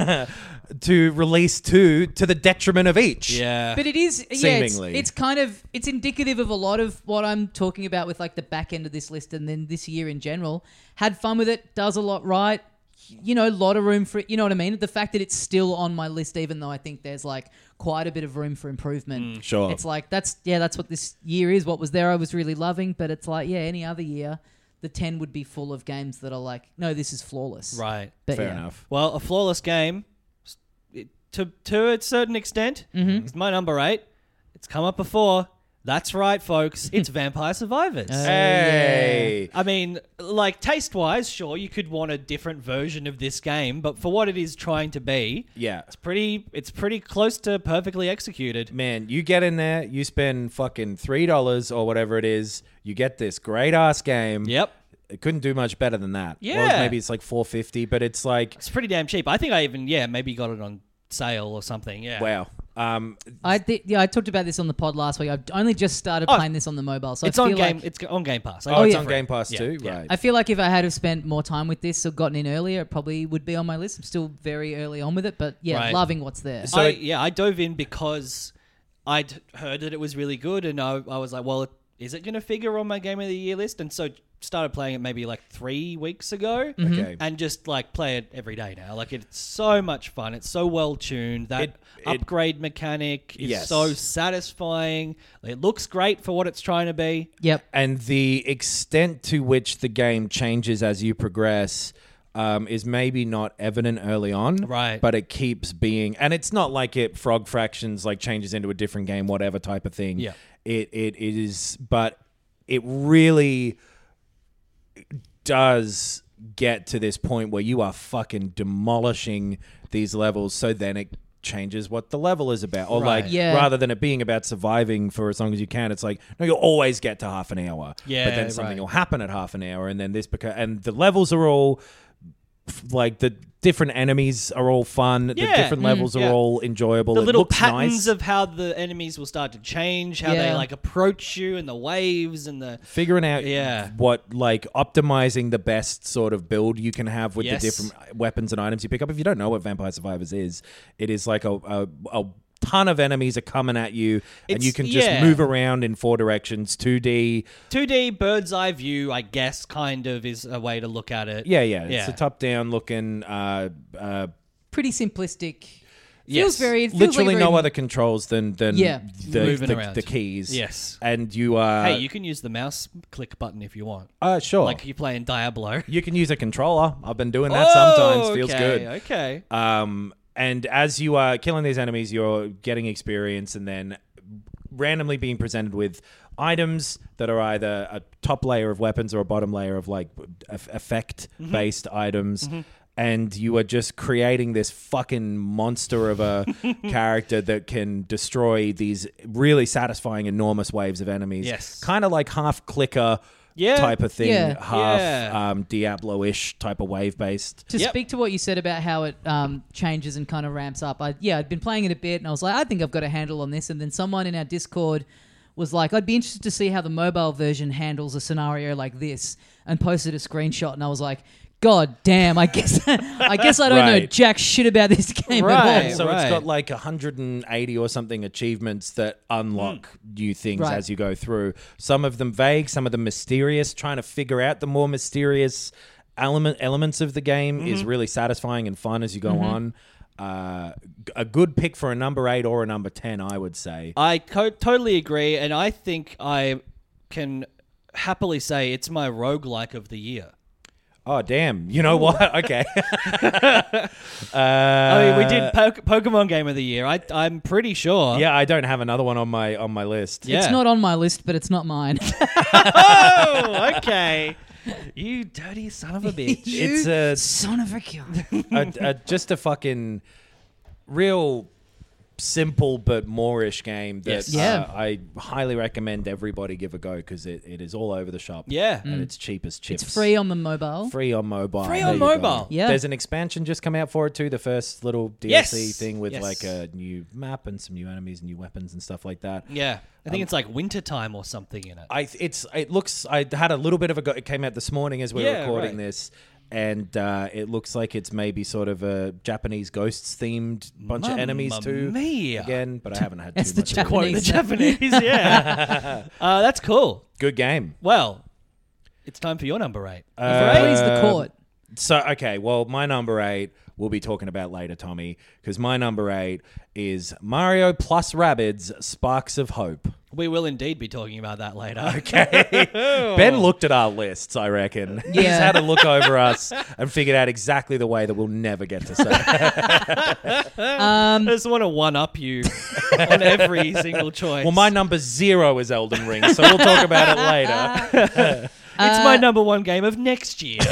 to release two to the detriment of each. Yeah. But it is, Seemingly. it's kind of, it's indicative of a lot of what I'm talking about with like the back end of this list and then this year in general. Had fun with it, does a lot right, you know, a lot of room for it, you know what I mean? The fact that it's still on my list, even though I think there's like quite a bit of room for improvement. Sure. It's like, that's what this year is. What was there I was really loving, but it's like, yeah, any other year, the 10 would be full of games that are like, no, this is flawless. Right. But Fair yeah. enough. Well, a flawless game, to a certain extent, it's my number 8. It's come up before. That's right, folks. It's Vampire Survivors. Hey. I mean, like, taste-wise, sure, you could want a different version of this game, but for what it is trying to be, Yeah. it's pretty close to perfectly executed. Man, you get in there, you spend fucking $3 or whatever it is, you get this great ass game. Yep. It couldn't do much better than that. Yeah. Or maybe it's like $4.50, but it's like, It's pretty damn cheap. I think I even, maybe got it on sale or something, yeah. wow. I talked about this on the pod last week. I've only just started playing this on the mobile, so It's I on feel Game. like It's on Game Pass. Oh, it's yeah. on Game Pass Yeah, too? yeah. Right. I feel like if I had have spent more time with this or gotten in earlier, it probably would be on my list. I'm still very early on with it, but yeah, Right. loving what's there. So- I dove in because I'd heard that it was really good, and I was like, well, is it going to figure on my Game of the Year list? And so started playing it maybe like 3 weeks ago. Okay. And just like play it every day now. Like it's so much fun. It's so well tuned. That upgrade mechanic is so satisfying. It looks great for what it's trying to be. Yep. And the extent to which the game changes as you progress is maybe not evident early on. Right. But it keeps being, and it's not like it Frog Fractions like changes into a different game, whatever type of thing. Yeah. It is, but it really does get to this point where you are fucking demolishing these levels, so then it changes what the level is about. Or Right. rather than it being about surviving for as long as you can, it's like, no, you'll always get to half an hour. Yeah, But then something right. will happen at half an hour, and then and the levels are all like the different enemies are all fun. The Yeah. different levels are all enjoyable. The It little looks patterns nice. of how the enemies will start to change, how they Yeah. like approach you, and the waves and the Figuring out Yeah. what, like, optimizing the best sort of build you can have with Yes. the different weapons and items you pick up. If you don't know what Vampire Survivors is, it is like a ton of enemies are coming at you, and It's- you can just yeah. move around in 4 directions, 2D. 2D bird's eye view, I guess, kind of is a way to look at it. Yeah. It's a top-down looking, Pretty simplistic. Yes. It feels literally like no very- other controls than Yeah. Moving around. the keys. Yes. And you Hey, you can use the mouse click button if you want. sure. Like you're playing Diablo. You can use a controller. I've been doing that sometimes. Feels good. Okay. And as you are killing these enemies, you're getting experience and then randomly being presented with items that are either a top layer of weapons or a bottom layer of like effect-based items. And you are just creating this fucking monster of a character that can destroy these really satisfying, enormous waves of enemies. Yes. Kind of like half clicker Yeah. type of thing, Yeah. half Yeah. Diablo-ish type of wave-based. To Yep. speak to what you said about how it changes and kind of ramps up, I'd been playing it a bit and I was like, I think I've got a handle on this. And then someone in our Discord was like, I'd be interested to see how the mobile version handles a scenario like this, and posted a screenshot. And I was like, God damn, I guess I don't know Right. jack shit about this game Right. at all. So it's Right. got like 180 or something achievements that unlock new things Right. as you go through. Some of them vague, some of them mysterious. Trying to figure out the more mysterious elements of the game is really satisfying and fun as you go on. A good pick for a number 8 or a number 10, I would say. I totally agree, and I think I can happily say it's my roguelike of the year. Oh, damn. You know what? Okay. I mean, we did Pokemon Game of the Year. I'm pretty sure. Yeah, I don't have another one on my list. Yeah. It's not on my list, but it's not mine. Oh, okay. You dirty son of a bitch. It's a Son of a gun. just a fucking real simple but moreish game that Yes. Yeah. I highly recommend everybody give a go because it is all over the shop. Yeah. And it's cheap as chips. It's free on the mobile. Free on mobile. Free There on you go. mobile. Yeah. There's an expansion just come out for it too. The first little DLC Yes. thing with Yes. like a new map and some new enemies and new weapons and stuff like that. Yeah. I think it's like wintertime or something in it. It looks. I had a little bit of a go. It came out this morning as we were Yeah, recording right. this, and it looks like it's maybe sort of a Japanese ghosts themed bunch of enemies Mamma too. mia. Again, but I haven't had That's too the much. Quote the Japanese. Japanese, yeah. That's cool. Good game. Well, it's time for your number 8. Please the court. So okay, well, my number 8 we'll be talking about later, Tommy, because my number 8 is Mario plus Rabbids Sparks of Hope. We will indeed be talking about that later. Okay. Ben looked at our lists, I reckon. He's Yeah. had a look over us and figured out exactly the way that we'll never get to say. I just want to one-up you on every single choice. Well, my number 0 is Elden Ring, so we'll talk about it later. It's my number 1 game of next year.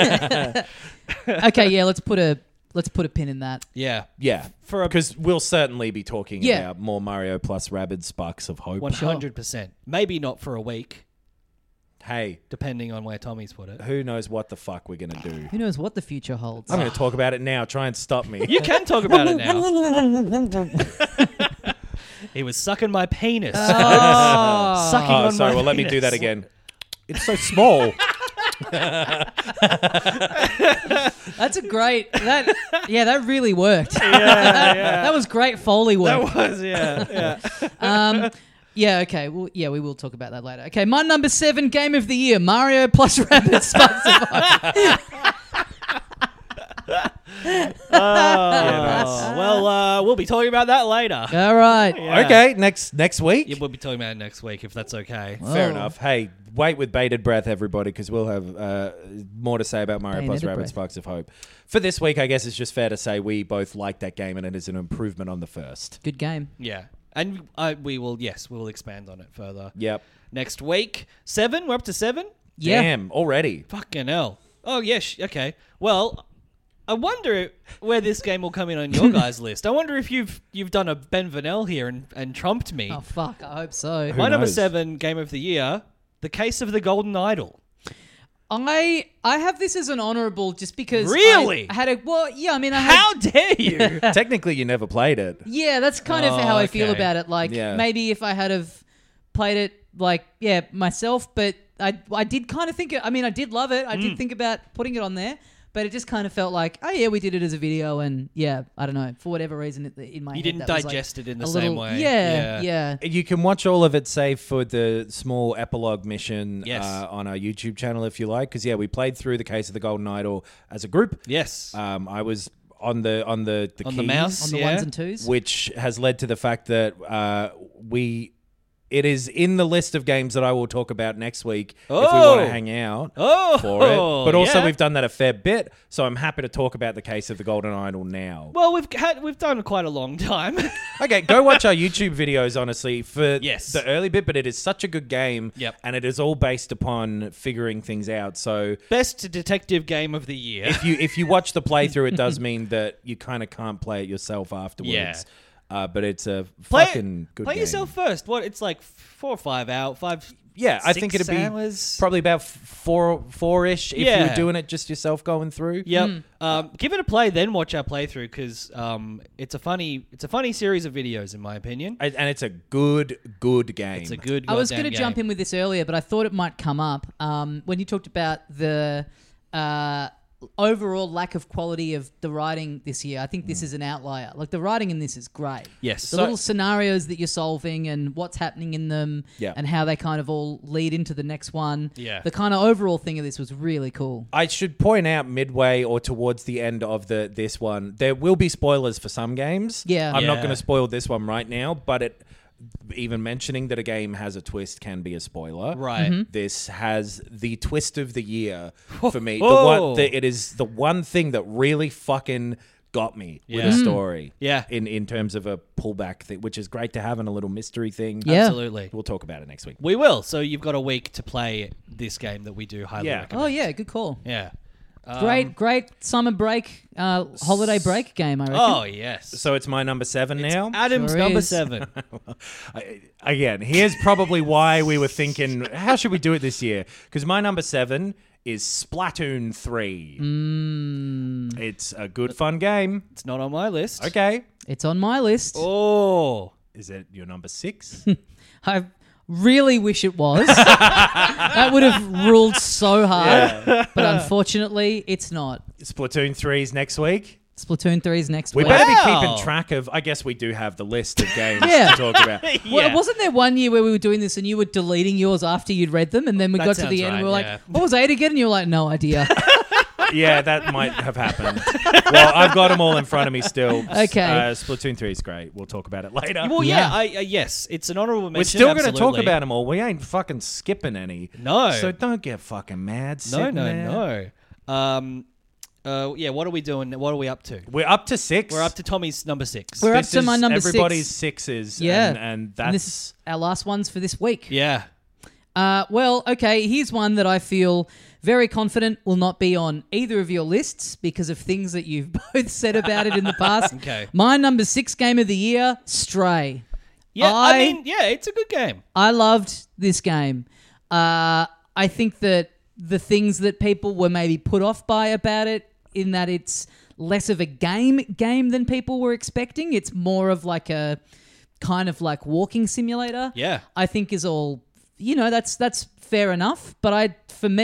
Okay, yeah, let's put a pin in that. Yeah. Yeah, because we'll certainly be talking Yeah. about more Mario plus Rabbids Sparks of Hope. 100%. Maybe not for a week, Hey, depending on where Tommy's put it. who knows what the fuck we're going to do? Who knows what the future holds? I'm going to talk about it now. Try and stop me. You can talk about it now. He was sucking my penis. Sucking Oh, on sorry. my Well, let me penis. do that again. It's so small. That's a great. That really worked. That was great Foley work. That was, yeah. Yeah, okay. Well, yeah, we will talk about that later. Okay, my number 7 game of the year, Mario plus Rabbids Sparks of Hope. Well, we'll be talking about that later. All right. Yeah. Okay, next week. Yeah, we'll be talking about it next week if that's okay. Fair enough. Hey, wait with bated breath, everybody, because we'll have more to say about Mario plus Bated Rabbids breath. Sparks of Hope. For this week, I guess it's just fair to say we both like that game, and it is an improvement on the first. Good game. Yeah. And we will expand on it further. Yep. Next week. 7? We're up to 7? Yeah. Damn, already. Fucking hell. Oh, yes. Okay. Well, I wonder where this game will come in on your guys' list. I wonder if you've done a Ben Vanel here and trumped me. Oh, fuck. I hope so. My number knows? 7 game of the year, The Case of the Golden Idol. I have this as an honourable just because Really? I had a... Well, yeah, I mean, I had... How dare you? Technically, you never played it. Yeah, that's kind of Oh, how I feel okay. about it. Like, Yeah. maybe if I had have played it, like, yeah, myself, but I did kind of think... I mean, I did love it. I did think about putting it on there, but it just kind of felt like, oh, yeah, we did it as a video, and, yeah, I don't know, for whatever reason in my You head... didn't that was, like, digest it in the a same little- way. Yeah. You can watch all of it, save for the small epilogue mission Yes. on our YouTube channel if you like. Because we played through the Case of the Golden Idol as a group. Yes. I was on the On the keys, mouse. On the Yeah. 1s and 2s. which has led to the fact that it is in the list of games that I will talk about next week if we want to hang out for it. But also yeah. we've done that a fair bit, so I'm happy to talk about the Case of the Golden Idol now. Well, we've done quite a long time. Okay, go watch our YouTube videos, honestly, for Yes. the early bit, but it is such a good game, Yep. and it is all based upon figuring things out. So Best detective game of the year. if you watch the playthrough, it does mean that you kind of can't play it yourself afterwards. Yeah. But it's a Play fucking good Play game. yourself first. What? It's like 4 or 5 hours. 5. Yeah, I 6 think it'd be hours. probably about four-ish if you Yeah. were doing it just yourself going through. Yep. Give it a play, then watch our playthrough because it's a funny series of videos in my opinion. And it's a good game. It's a good. I was going to jump in with this earlier, but I thought it might come up when you talked about the overall lack of quality of the writing this year. I think this is an outlier. Like, the writing in this is great. Yes. The little scenarios that you're solving and what's happening in them Yeah. and how they kind of all lead into the next one. Yeah. The kind of overall thing of this was really cool. I should point out midway or towards the end of this one, there will be spoilers for some games. Yeah. I'm not Yeah. going to spoil this one right now, but even mentioning that a game has a twist can be a spoiler. Right. Mm-hmm. This has the twist of the year for me. Whoa. It is the one thing that really fucking got me with Yeah. a story. Yeah. In terms of a pullback thing, which is great to have in a little mystery thing. Yeah. Absolutely. We'll talk about it next week. We will. So you've got a week to play this game that we do highly Yeah. recommend. Oh, yeah. Good call. Yeah. Great summer break, holiday break game, I reckon. Oh yes. So it's my number 7 now. Adam's Sure number is. 7. Again, here's probably why we were thinking, how should we do it this year? Because my number 7 is Splatoon 3. It's a good, fun game. It's not on my list. Okay. It's on my list. Oh. Is it your number 6? I really wish it was. That would have ruled so hard. But unfortunately, it's not. Splatoon 3 is next week. Splatoon 3 is next We week. better be Wow. keeping track of, I guess we do have the list of games Yeah. to talk about. Well, Yeah. wasn't there one year where we were doing this and you were deleting yours after you'd read them, and then we That got to sounds the end and we were right, like, yeah. what was 8 again? And you were like, no idea. Yeah, that might have happened. Well, I've got them all in front of me still. Okay. Splatoon 3 is great. We'll talk about it later. Well, Yeah. yes, it's an honorable mention. We're still going to talk absolutely. about them all. We ain't fucking skipping any. No. So don't get fucking mad. No, sitting there. no. Yeah, what are we doing? What are we up to? We're up to 6. We're up to Tommy's number 6. We're up This to my is number everybody's 6. 6s. Yeah. And And this that's... is our last ones for this week. Yeah. Well, okay, here's one that I feel very confident will not be on either of your lists because of things that you've both said about it in the past. Okay. My number 6 game of the year, Stray. Yeah, I mean, yeah, it's a good game. I loved this game. I think that the things that people were maybe put off by about it, in that it's less of a game than people were expecting. It's more of like a kind of like walking simulator. Yeah. I think is all, that's fair enough. But for me,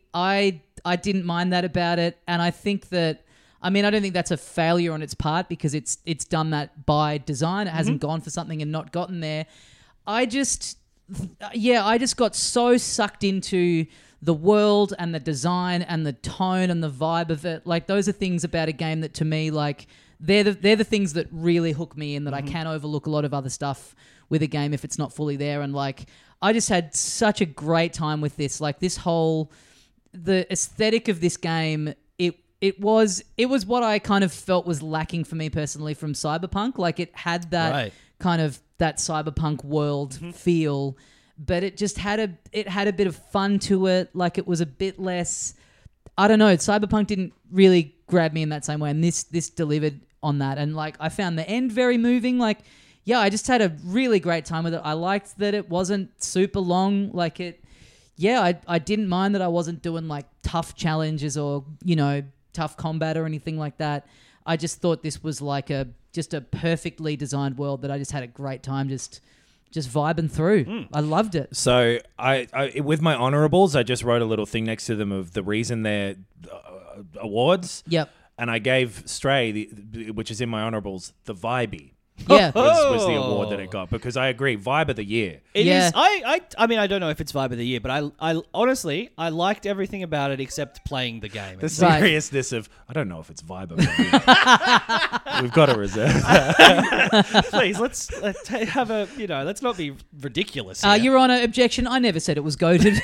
I didn't mind that about it, and I think that. I mean, I don't think that's a failure on its part because it's done that by design. It hasn't gone for something and not gotten there. I just got so sucked into the world and the design and the tone and the vibe of it. Like, those are things about a game that, to me, like, they're the things that really hook me in, that I can't overlook a lot of other stuff with a game if it's not fully there. And, like, I just had such a great time with this. Like, the aesthetic of this game, it was what I kind of felt was lacking for me personally from Cyberpunk. Like, it had that kind of that Cyberpunk world feel, but it just had a bit of fun to it. Like, it was a bit less, I don't know, Cyberpunk didn't really grab me in that same way, and this delivered on that. And, like, I found the end very moving. Like, yeah, I just had a really great time with it. I liked that it wasn't super long. Like, I didn't mind that I wasn't doing, like, tough challenges or, you know, tough combat or anything like that. I just thought this was like just a perfectly designed world that I just had a great time just vibing through. I loved it. So I with my honorables, I just wrote a little thing next to them of the reason they're awards. Yep. And I gave Stray, which is in my honorables, the Vibey. Yeah. was the award that it got, because I agree, Vibe of the Year. It Yeah. is. I mean, I don't know if it's Vibe of the Year, but I honestly, I liked everything about it except playing the game. The seriousness of, I don't know if it's Vibe of the Year. We've got to reserve that. Please, let's have a, let's not be ridiculous here. Your Honour, objection. I never said it was goated.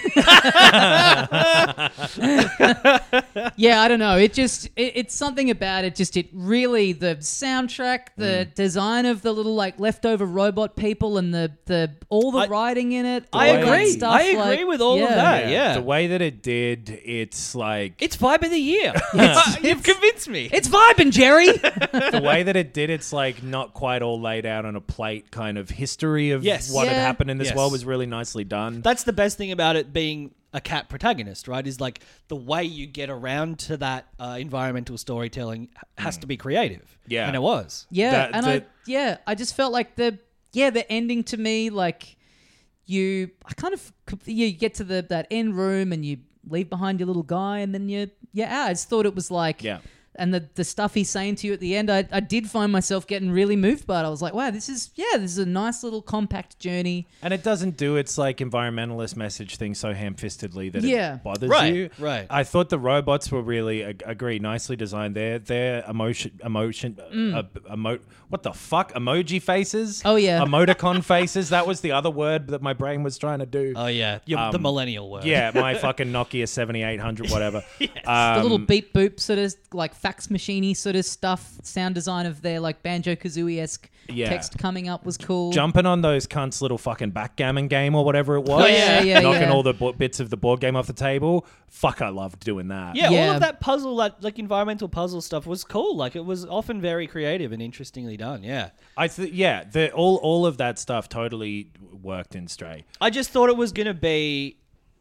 Yeah, I don't know. It's something about it. Just, it really, the soundtrack, the design of the little, like, leftover robot people and all the writing in it. I all that agree. stuff, I agree with all of that. Yeah. The way that it did, it's like... It's Vibe of the Year. You've convinced me. It's vibing, Jerry. the way that it did, it's like not quite all laid out on a plate kind of history of what had happened in this world was really nicely done. That's the best thing about it being a cat protagonist, right? Is like the way you get around to that environmental storytelling has to be creative. Yeah. And it was. Yeah, I just felt like the ending to me, like, you get to that end room and you leave behind your little guy and then you're out. I just thought it was like... Yeah. And the stuff he's saying to you at the end, I did find myself getting really moved by it. I was like, wow, this is a nice little compact journey. And it doesn't do its like environmentalist message thing so ham-fistedly that it bothers you. Right. I thought the robots were really, agree, nicely designed. Their emotion, what the fuck? Emoji faces? Oh, yeah. Emoticon faces. That was the other word that my brain was trying to do. Oh, yeah. The millennial word. Yeah, my fucking Nokia 7800, whatever. The little beep boop sort of like fax machine-y sort of stuff, sound design of their like Banjo-Kazooie-esque text coming up was cool. Jumping on those cunts' little fucking backgammon game or whatever it was. Knocking all the bits of the board game off the table. Fuck, I loved doing that. Yeah, all of that puzzle, like environmental puzzle stuff was cool. Like, it was often very creative and interestingly done. Yeah. All of that stuff totally worked in Stray. I just thought it was going to be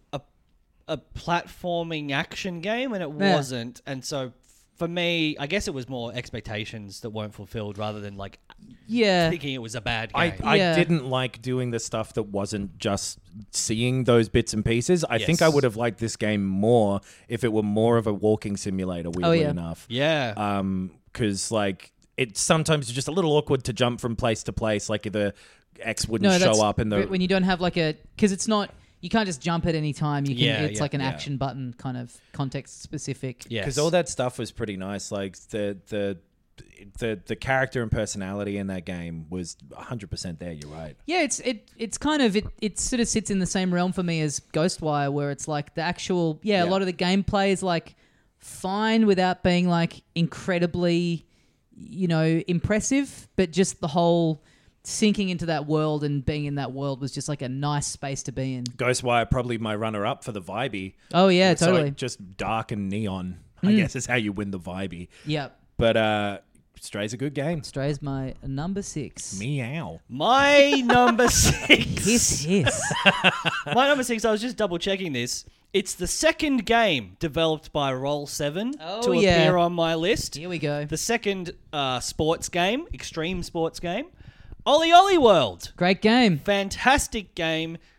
a platforming action game, and it wasn't. And so for me, I guess it was more expectations that weren't fulfilled rather than like thinking it was a bad game. I didn't like doing the stuff that wasn't just seeing those bits and pieces. I think I would have liked this game more if it were more of a walking simulator, weirdly enough. Yeah. Because like it's sometimes just a little awkward to jump from place to place. Like the X wouldn't show up in the... When you don't have like because it's not... You can't just jump at any time. You can. It's like an action button, kind of context specific. Yeah, because all that stuff was pretty nice. Like the character and personality in that game was 100% there. You're right. Yeah, it's kind of it sort of sits in the same realm for me as Ghostwire, where it's like the actual a lot of the gameplay is like fine without being like incredibly, impressive, but just the whole sinking into that world and being in that world was just like a nice space to be in. Ghostwire probably my runner-up for the Vibey. Oh, yeah, it's totally. Like just dark and neon, I guess, is how you win the Vibey. Yep. But Stray's a good game. Stray's my number 6. Meow. My number 6. Hiss. My number 6, I was just double-checking this. It's the second game developed by Roll7 to appear on my list. Here we go. The second sports game, extreme sports game. Ollie Ollie World. Great game. Fantastic game.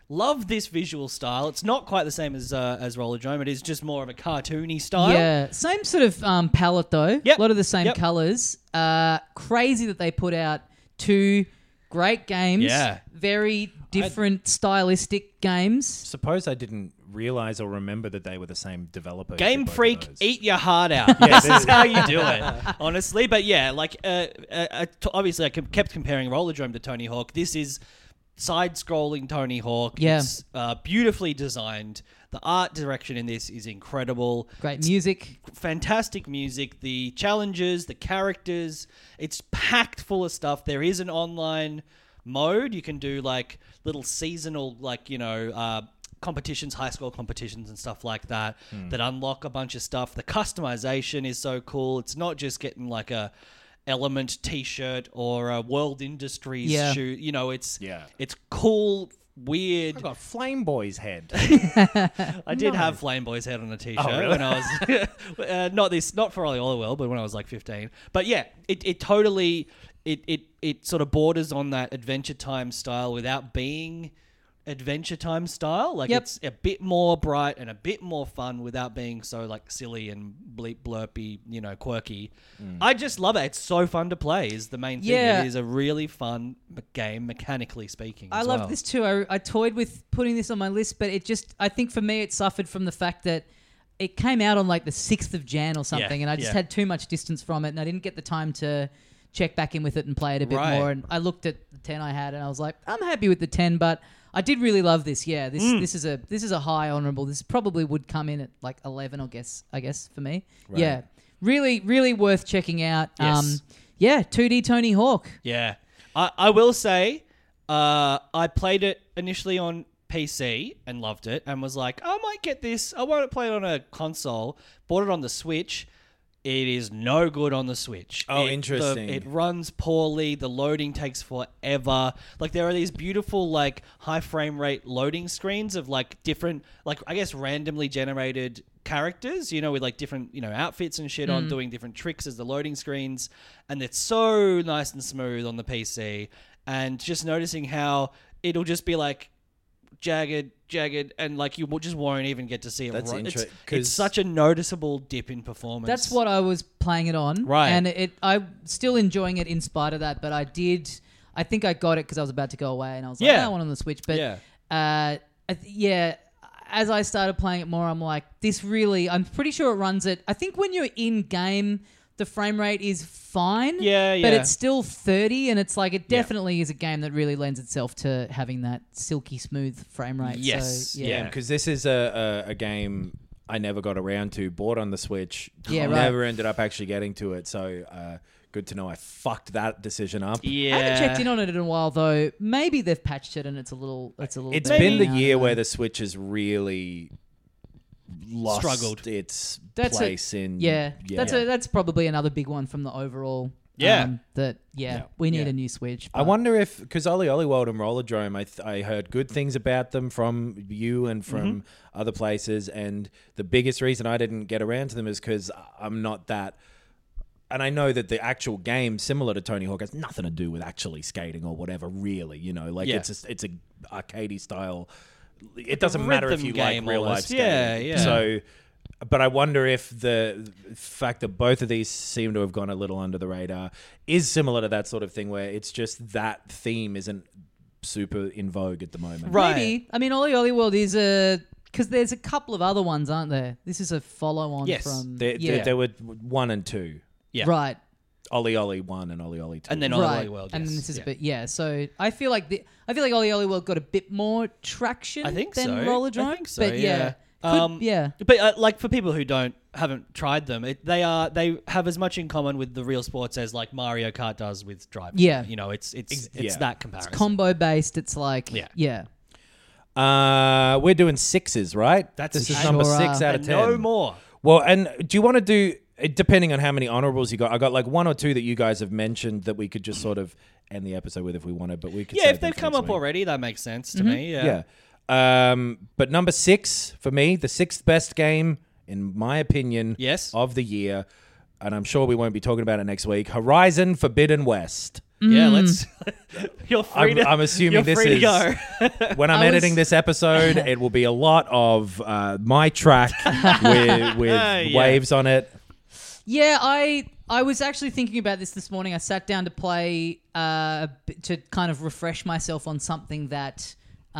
Love this visual style. It's not quite the same as Rollerdrome. It is just more of a cartoony style. Yeah, same sort of palette though. Yep. A lot of the same Yep. colours. Crazy that they put out 2 great games. Yeah. Very different stylistic games. Suppose I didn't realize or remember that they were the same developer. Game who did both of Freak, those. eat your heart out. This is how you do it, honestly. But yeah, like obviously I kept comparing Rollerdrome to Tony Hawk. This is side-scrolling Tony Hawk. Yeah. It's beautifully designed. The art direction in this is incredible. Great music. Fantastic music. The challenges, the characters. It's packed full of stuff. There is an online mode. You can do like little seasonal, like, competitions, high score competitions and stuff like that that unlock a bunch of stuff. The customization is so cool. It's not just getting like a Element t-shirt or a World Industries shoe. It's cool, weird. I got Flame Boy's head. I did have Flame Boy's head on a t-shirt really? when I was not for Ollie World, but when I was like 15. But yeah, it totally it sort of borders on that Adventure Time style without being Adventure Time style. Like it's a bit more bright and a bit more fun without being so like silly and bleep blurpy, quirky. I just love it. It's so fun to play is the main thing. Yeah. It is a really fun game, mechanically speaking. I love this too. I toyed with putting this on my list, but I think for me it suffered from the fact that it came out on like the 6th of Jan or something, and I just had too much distance from it, and I didn't get the time to check back in with it and play it a bit more. And I looked at the 10 I had, and I was like, I'm happy with the 10, but I did really love this. Yeah, this is a high honorable. This probably would come in at like 11, I guess for me. Right. Yeah, really, really worth checking out. Yes. 2D Tony Hawk. Yeah, I will say, I played it initially on PC and loved it, and was like, I might get this. I want to play it on a console. Bought it on the Switch. It is no good on the Switch. Oh, interesting. It runs poorly. The loading takes forever. Like, there are these beautiful, like, high frame rate loading screens of, like, different, like, I guess randomly generated characters, with, like, different, outfits and shit on, doing different tricks as the loading screens. And it's so nice and smooth on the PC. And just noticing how it'll just be, like, jagged, and like you just won't even get to see it. That's right. interesting. It's such a noticeable dip in performance. That's what I was playing it on, right? And I'm still enjoying it in spite of that. But I think I got it because I was about to go away, and I was like, I want it on the Switch. But as I started playing it more, I'm like, I'm pretty sure it runs it. I think when you're in game, the frame rate is fine. Yeah. But it's still 30, and it's like it definitely is a game that really lends itself to having that silky smooth frame rate. Yes. So, Yeah, because this is a game I never got around to. Bought on the Switch. Yeah, Never ended up actually getting to it. So good to know I fucked that decision up. Yeah. I haven't checked in on it in a while though. Maybe they've patched it and it's a little. It's better been the now. year where the Switch has really struggled its That's place in. That's probably another big one from the overall. Yeah. We need a new Switch. I wonder if, because Ollie World and Rollerdrome, I heard good things about them from you and from other places, and the biggest reason I didn't get around to them is because I'm not that. And I know that the actual game, similar to Tony Hawk, has nothing to do with actually skating or whatever. Really, it's a arcadey style. It doesn't matter if you like real life skating. Yeah. So, but I wonder if the fact that both of these seem to have gone a little under the radar is similar to that sort of thing, where it's just that theme isn't super in vogue at the moment. Right. Maybe. I mean, Ollie World is because there's a couple of other ones, aren't there? This is a follow-on from. There were 1 and 2. Yeah. Right. Ollie 1 and Ollie 2. And then Ollie World. And yes. then this is a bit, so I feel like Ollie World got a bit more traction than Rollerdrome. I think so, but yeah. But like for people who haven't tried them, they have as much in common with the real sports as like Mario Kart does with driving. Yeah. It's that comparison. It's combo based. It's like we're doing 6s, right? This is number 6 out of 10. No more. Well, and do you want to do, depending on how many honorables you got, I got like 1 or 2 that you guys have mentioned that we could just sort of end the episode with if we wanted, but we could if they've come up already, that makes sense to me. Yeah. But number 6 for me, the 6th best game in my opinion of the year, and I'm sure we won't be talking about it next week, Horizon Forbidden West. Yeah, let's. You're free to. I'm assuming you're this free is to go. when I'm editing this episode. It will be a lot of my track with waves on it. Yeah, I was actually thinking about this morning. I sat down to play to kind of refresh myself on something that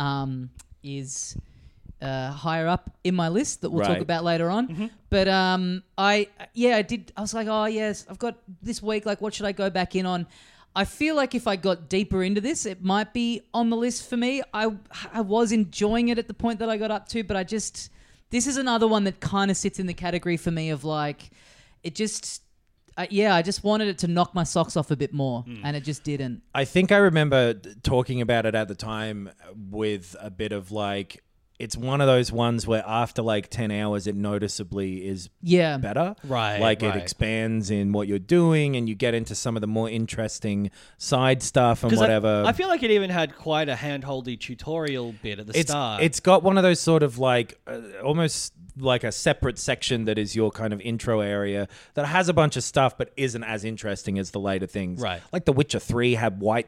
is higher up in my list that we'll talk Right. about later on. Mm-hmm. But I did. I was like, oh yes, I've got this week. Like, what should I go back in on? I feel like if I got deeper into this, it might be on the list for me. I was enjoying it at the point that I got up to, but this is another one that kind of sits in the category for me of like, it just, I just wanted it to knock my socks off a bit more, and it just didn't. I think I remember talking about it at the time with a bit of like, it's one of those ones where after like 10 hours, it noticeably is Yeah. better. Right, Like right. it expands in what you're doing and you get into some of the more interesting side stuff and 'Cause whatever. I feel like it even had quite a handholdy tutorial bit at the start. It's got one of those sort of like almost like a separate section that is your kind of intro area that has a bunch of stuff but isn't as interesting as the later things. Right. Like The Witcher 3 had white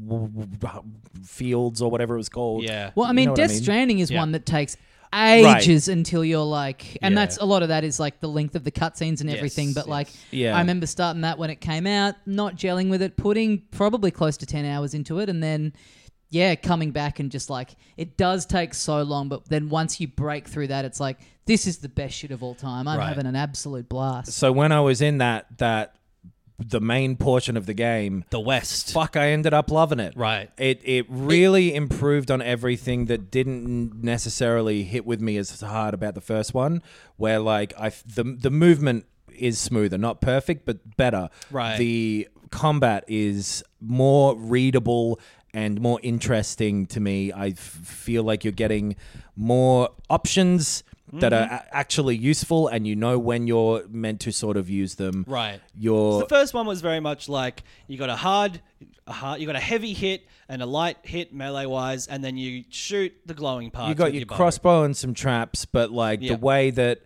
fields or whatever it was called. Yeah. Well, I You mean, know what I Death mean? Stranding is Yeah. one that takes ages until you're like, and Yeah. that's a lot of that is like the length of the cutscenes and everything. Yes, But like, Yeah. I remember starting that when it came out, not gelling with it, putting probably close to 10 hours into it, and then coming back and just like, it does take so long, but then once you break through that, it's like, this is the best shit of all time. I'm Right. having an absolute blast. So when I was in that the main portion of the game, the West. fuck, I ended up loving it. Right. It really improved on everything that didn't necessarily hit with me as hard about the first one, where like the movement is smoother, not perfect, but better. Right. The combat is more readable and more interesting to me. I feel like you're getting more options that are actually useful, and you know when you're meant to sort of use them. Right. You're The first one was very much like you got you got a heavy hit and a light hit melee wise, and then you shoot the glowing parts. you got with your bow. crossbow and some traps, but like Yeah. the way that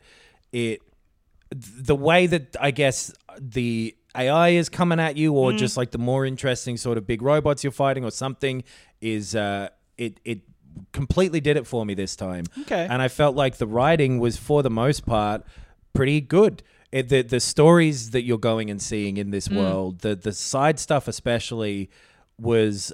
I guess the AI is coming at you, or just like the more interesting sort of big robots you're fighting or something, is it completely did it for me this time. Okay. And I felt like the writing was for the most part pretty good. The stories that you're going and seeing in this world, the side stuff especially, was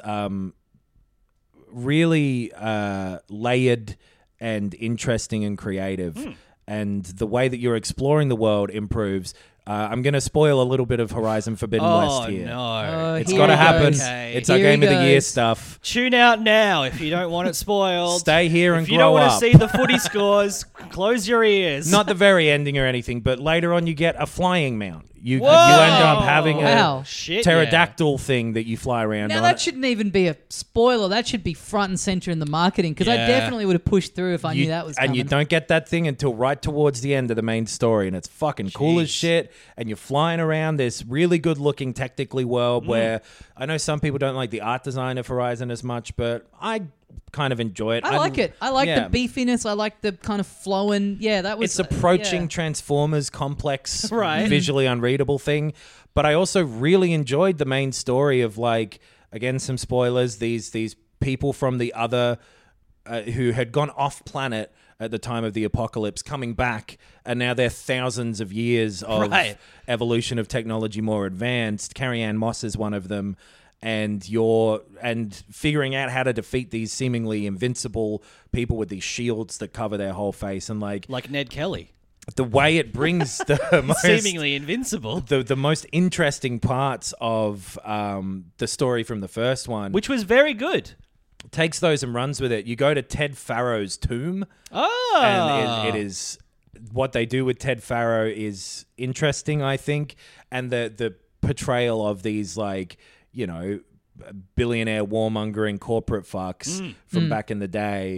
really layered and interesting and creative. And the way that you're exploring the world improves. I'm going to spoil a little bit of Horizon Forbidden West here. No. It's Here got to he happen. goes. Okay. It's our Here he Game of the Year goes. stuff. Tune out now if you don't want it spoiled. Stay here and if you grow don't want up. to see the footy scores, close your ears. Not the very ending or anything, but later on you get a flying mount. You end Whoa! up having Wow. a Shit, pterodactyl thing that you fly around Now on. that shouldn't even be a spoiler. That should be front and center in the marketing, because I Yeah. definitely would have pushed through if I knew that was coming. And you don't get that thing until right towards the end of the main story, and it's fucking cool as Jeez. shit. And you're flying around this really good looking technically world where I know some people don't like the art design of Horizon as much, but I kind of enjoy it. I like it. I like yeah. the beefiness. I like the kind of flowing. Yeah, that was. It's approaching yeah. Transformers complex, Right. visually unreadable thing. But I also really enjoyed the main story of like, again, some spoilers. These people from the other who had gone off planet at the time of the apocalypse coming back, and now they're thousands of years of Right. evolution of technology more advanced. Carrie Ann Moss is one of them. And figuring out how to defeat these seemingly invincible people with these shields that cover their whole face, and like Ned Kelly. the way it brings the most Seemingly invincible. the most interesting parts of the story from the first one, Which was very good. takes those and runs with it. You go to Ted Farrow's tomb, Oh. and it is what they do with Ted Farrow is interesting, I think, and the portrayal of these like, you know, billionaire warmongering corporate fucks from back in the day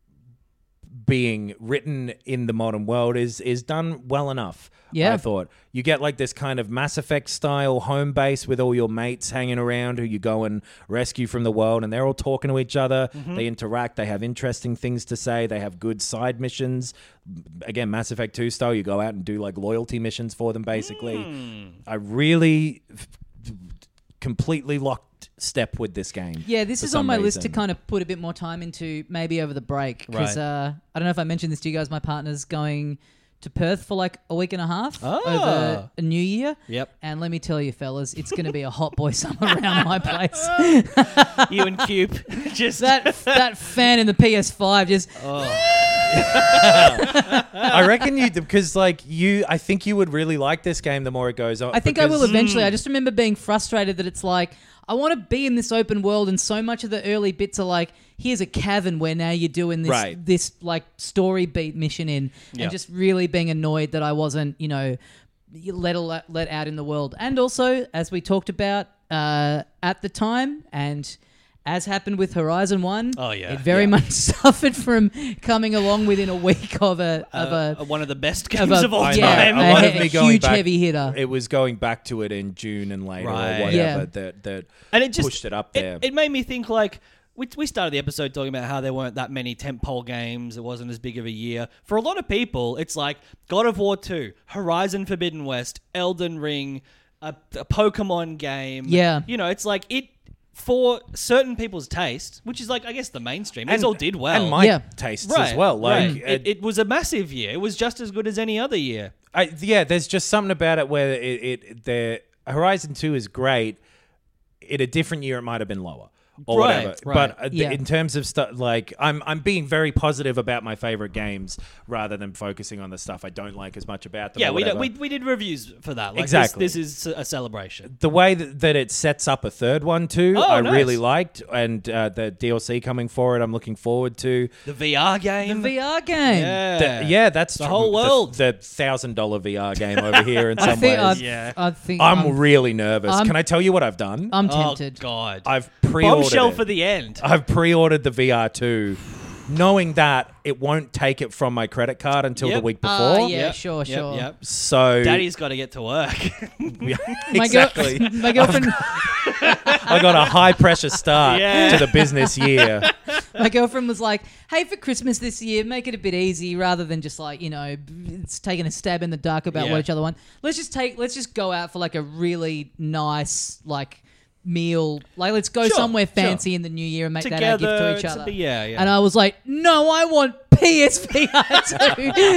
being written in the modern world is done well enough. Yeah. I thought you get like this kind of Mass Effect style home base with all your mates hanging around who you go and rescue from the world, and they're all talking to each other. They interact. They have interesting things to say. They have good side missions. Again, Mass Effect 2 style, you go out and do like loyalty missions for them basically. I really completely locked step with this game. Yeah, this for is on some my list to reason. kind of put a bit more time into maybe over the break. Because Right. I don't know if I mentioned this to you guys. My partner's going to Perth for like a week and a half Oh. over a new year. Yep. And let me tell you, fellas, it's going to be a hot boy summer around my place. You and Cube. Just that fan in the PS5 just... I reckon you because like I think you would really like this game the more it goes on. I think I will because- eventually. I just remember being frustrated that it's like, I want to be in this open world, and so much of the early bits are like, here's a cavern where now you're doing this Right. this like story beat mission in, Yeah. and just really being annoyed that I wasn't, let out in the world. And also, as we talked about at the time, and as happened with Horizon 1, Oh, yeah. it very much suffered from coming along within a week of one of the best of games a, of all I know. time. A lot of a me going huge back- heavy hitter. It was going back to it in June and later Right. or whatever Yeah. that And it just pushed it up there. It made me think like we started the episode talking about how there weren't that many tentpole games. It wasn't as big of a year. For a lot of people, it's like God of War 2, Horizon Forbidden West, Elden Ring, a Pokemon game. Yeah. It's like it for certain people's taste, which is like I guess the mainstream. These all did well. and my Yeah. tastes right, as well. Like right. It was a massive year. It was just as good as any other year. there's just something about it where the Horizon 2 is great. In a different year, it might have been lower. Or Right, whatever, right. but Yeah. in terms of stuff, like I'm being very positive about my favorite games rather than focusing on the stuff I don't like as much about them. Yeah, or we whatever. did reviews for that. Like Exactly. This is a celebration. The way that it sets up a third one too, Oh, I nice. really liked, and the DLC coming forward, I'm looking forward to. The VR game. The VR game. Yeah. That's The whole world. The $1,000 VR game over here in I some think, ways. Yeah. I think I'm really nervous. I'm- Can I tell you what I've done? I'm Oh tempted. God. I've pre-ordered Bombshell it. for the end. I've pre-ordered the VR 2, knowing that it won't take it from my credit card until the Yep. week before. Yeah, Yep, sure. Yep. So Daddy's got to get to work. exactly. My girlfriend, I got a high pressure start Yeah. to the business year. my girlfriend was like, "Hey, for Christmas this year, make it a bit easy, rather than just like it's taking a stab in the dark about Yeah. what each other want. Let's just go out for like a really nice meal. Like, let's go Sure, somewhere sure. fancy in the new year and make that our gift Together, to each other." yeah. And I was like, "No, I want PSVR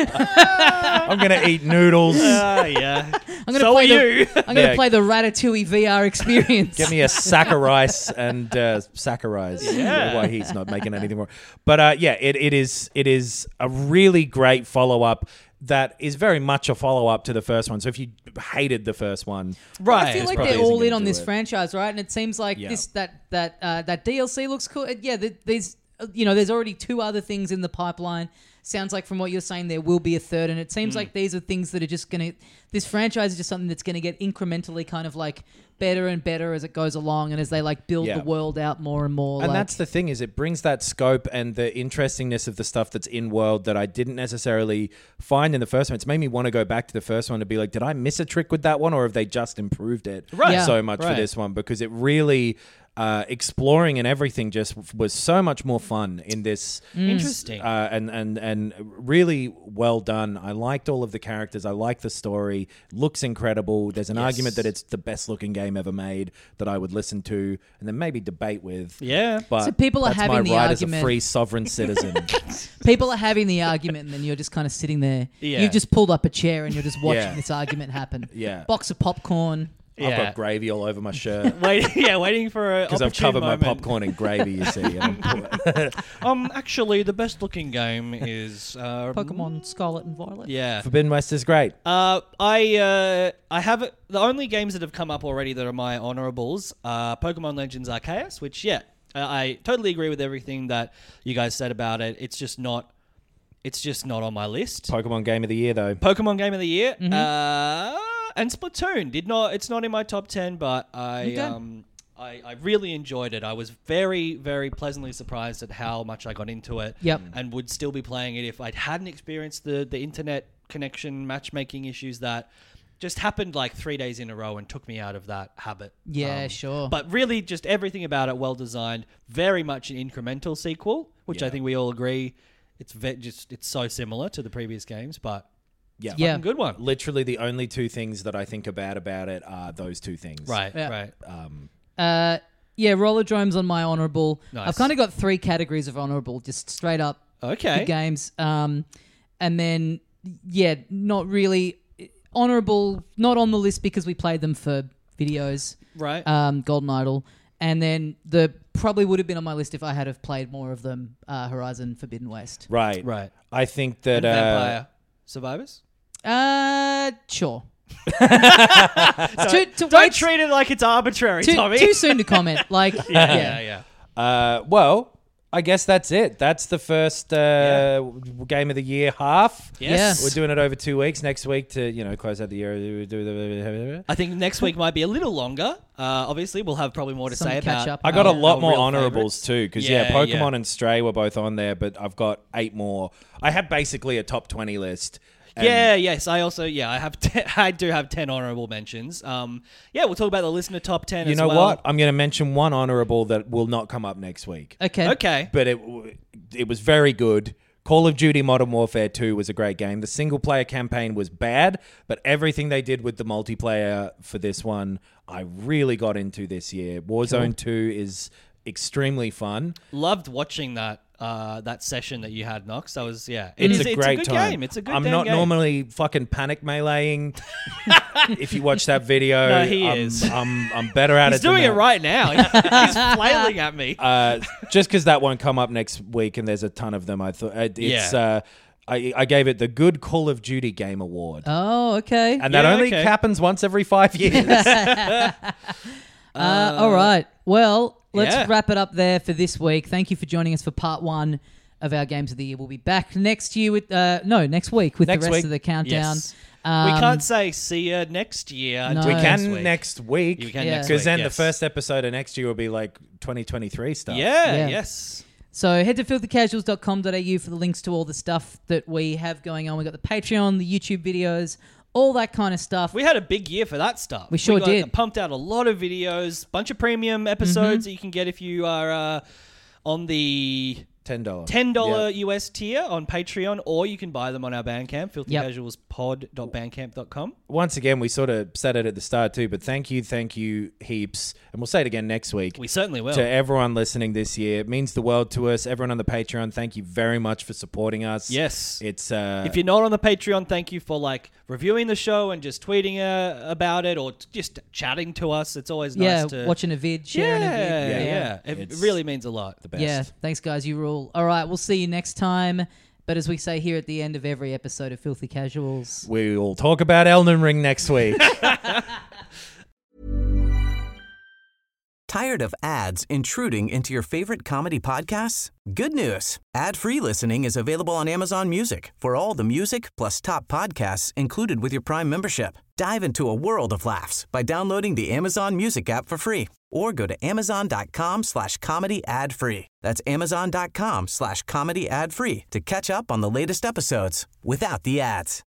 2. I'm gonna eat noodles. Yeah. I'm gonna So play are you. I'm gonna Yeah. play the Ratatouille VR experience." Get me a sack of rice and sack of rice. Yeah. Why he's not making anything more. But it is a really great follow up. That is very much a follow up to the first one. So if you hated the first one, Right. I feel like probably they're isn't all in gonna on do this it. franchise, right? And it seems like Yeah. that DLC looks cool. Yeah, there's there's already 2 other things in the pipeline. Sounds like from what you're saying there will be a third, and it seems like these are things that are just gonna. This franchise is just something that's gonna get incrementally kind of like better and better as it goes along, and as they like build Yeah. the world out more and more. And like, that's the thing is it brings that scope and the interestingness of the stuff that's in world that I didn't necessarily find in the first one. It's made me want to go back to the first one to be like, did I miss a trick with that one, or have they just improved it Right. Yeah. so much Right. for this one? Because it really exploring and everything just was so much more fun in this. Interesting. And really well done. I liked all of the characters. I like the story. Looks incredible. There's an argument that it's the best looking game ever made that I would listen to and then maybe debate with. Yeah. But So people are that's having my the right argument. as a free sovereign citizen. people are having the argument, and then you're just kind of sitting there. Yeah. You've just pulled up a chair and you're just watching Yeah. this argument happen. Yeah. Box of popcorn. I've Yeah. got gravy all over my shirt waiting for a because I've opportune covered moment. my popcorn in gravy. You see, and Actually, the best looking game is Pokemon Scarlet and Violet. Yeah. Forbidden West is great. I have the only games that have come up already that are my honorables. Pokemon Legends Arceus, which I totally agree with everything that you guys said about it. It's just not on my list. Pokemon Game of the Year though. Pokemon Game of the Year, and Splatoon it's not in my top 10, but I really enjoyed it. I was very, very pleasantly surprised at how much I got into it. Yep. And would still be playing it if I hadn't experienced the internet connection matchmaking issues that just happened like 3 days in a row and took me out of that habit. Yeah, sure. But really, just everything about it well designed. Very much an incremental sequel, which I think we all agree. It's it's so similar to the previous games, but Yeah. Yeah. fucking good one. Literally the only two things that I think about it are those two things. Right, Yeah. right. Rollerdrome's on my honourable. Nice. I've kind of got 3 categories of honourable, just straight up Okay. good games. And then, not really honourable, not on the list because we played them for videos. Right. Golden Idol. And then probably would have been on my list if I had have played more of them, Horizon Forbidden West. Right. Right. I think that... And Vampire Survivors? Sure. Don't treat it like it's arbitrary, Tommy. Too soon to comment. Like, Yeah. well, I guess that's it. That's the first game of the year half. Yes. We're doing it over 2 weeks. Next week to close out the year. We do the. I think next week might be a little longer. Obviously, we'll have probably more to Some say catch about. up. I got a lot our more real honorables favorites. too, because Yeah, Pokemon yeah. and Stray were both on there, but I've got 8 more. I have basically a top 20 list. And Yes. I also, I have. I do have 10 honorable mentions. We'll talk about the listener top 10. You as know well. what? I'm going to mention one honorable that will not come up next week. Okay. But it was very good. Call of Duty Modern Warfare 2 was a great game. The single-player campaign was bad, but everything they did with the multiplayer for this one, I really got into this year. Warzone 2 is extremely fun. Loved watching that session that you had, Knox. That was It's a great good time. game. It's a good I'm damn not game. normally fucking panic meleeing. If you watch that video, No, he is. I'm better at it. He's doing than it that. right now. He's flailing at me. Just because that won't come up next week, and there's a ton of them. I thought it's. I gave it the Good Call of Duty Game Award, Oh, okay. and that only happens once every 5 years. All right. Well, let's yeah. wrap it up there for this week. Thank you for joining us for part 1 of our Games of the Year. We'll be back next week with the rest of the countdown. Yes. We can't say see you next year. No. until We Next can week. next week. You can Yeah. next Because week, then the yes. first episode of next year will be like 2023 stuff. Yeah. Yes. So head to filthycasuals.com.au for the links to all the stuff that we have going on. We've got the Patreon, the YouTube videos, all that kind of stuff. We had a big year for that stuff. We sure did. Mm-hmm. Pumped out a lot of videos, bunch of premium episodes that you can get if you are on the $10. $10 US tier on Patreon, or you can buy them on our Bandcamp, Yep. filthycasualspod.bandcamp.com. Once again, we sort of said it at the start too, but thank you heaps. And we'll say it again next week. We certainly will. To everyone listening this year. It means the world to us. Everyone on the Patreon, thank you very much for supporting us. Yes. It's If you're not on the Patreon, thank you for reviewing the show and just tweeting about it or just chatting to us. It's always nice to watching a vid, sharing a vid. Yeah. It really means a lot. the best. Yeah, thanks guys, you rule. All right, we'll see you next time. But as we say here at the end of every episode of Filthy Casuals, We will talk about Elden Ring next week. Tired of ads intruding into your favorite comedy podcasts? Good news. Ad-free listening is available on Amazon Music for all the music plus top podcasts included with your Prime membership. Dive into a world of laughs by downloading the Amazon Music app for free or go to amazon.com/comedy ad-free. That's amazon.com/comedy ad-free to catch up on the latest episodes without the ads.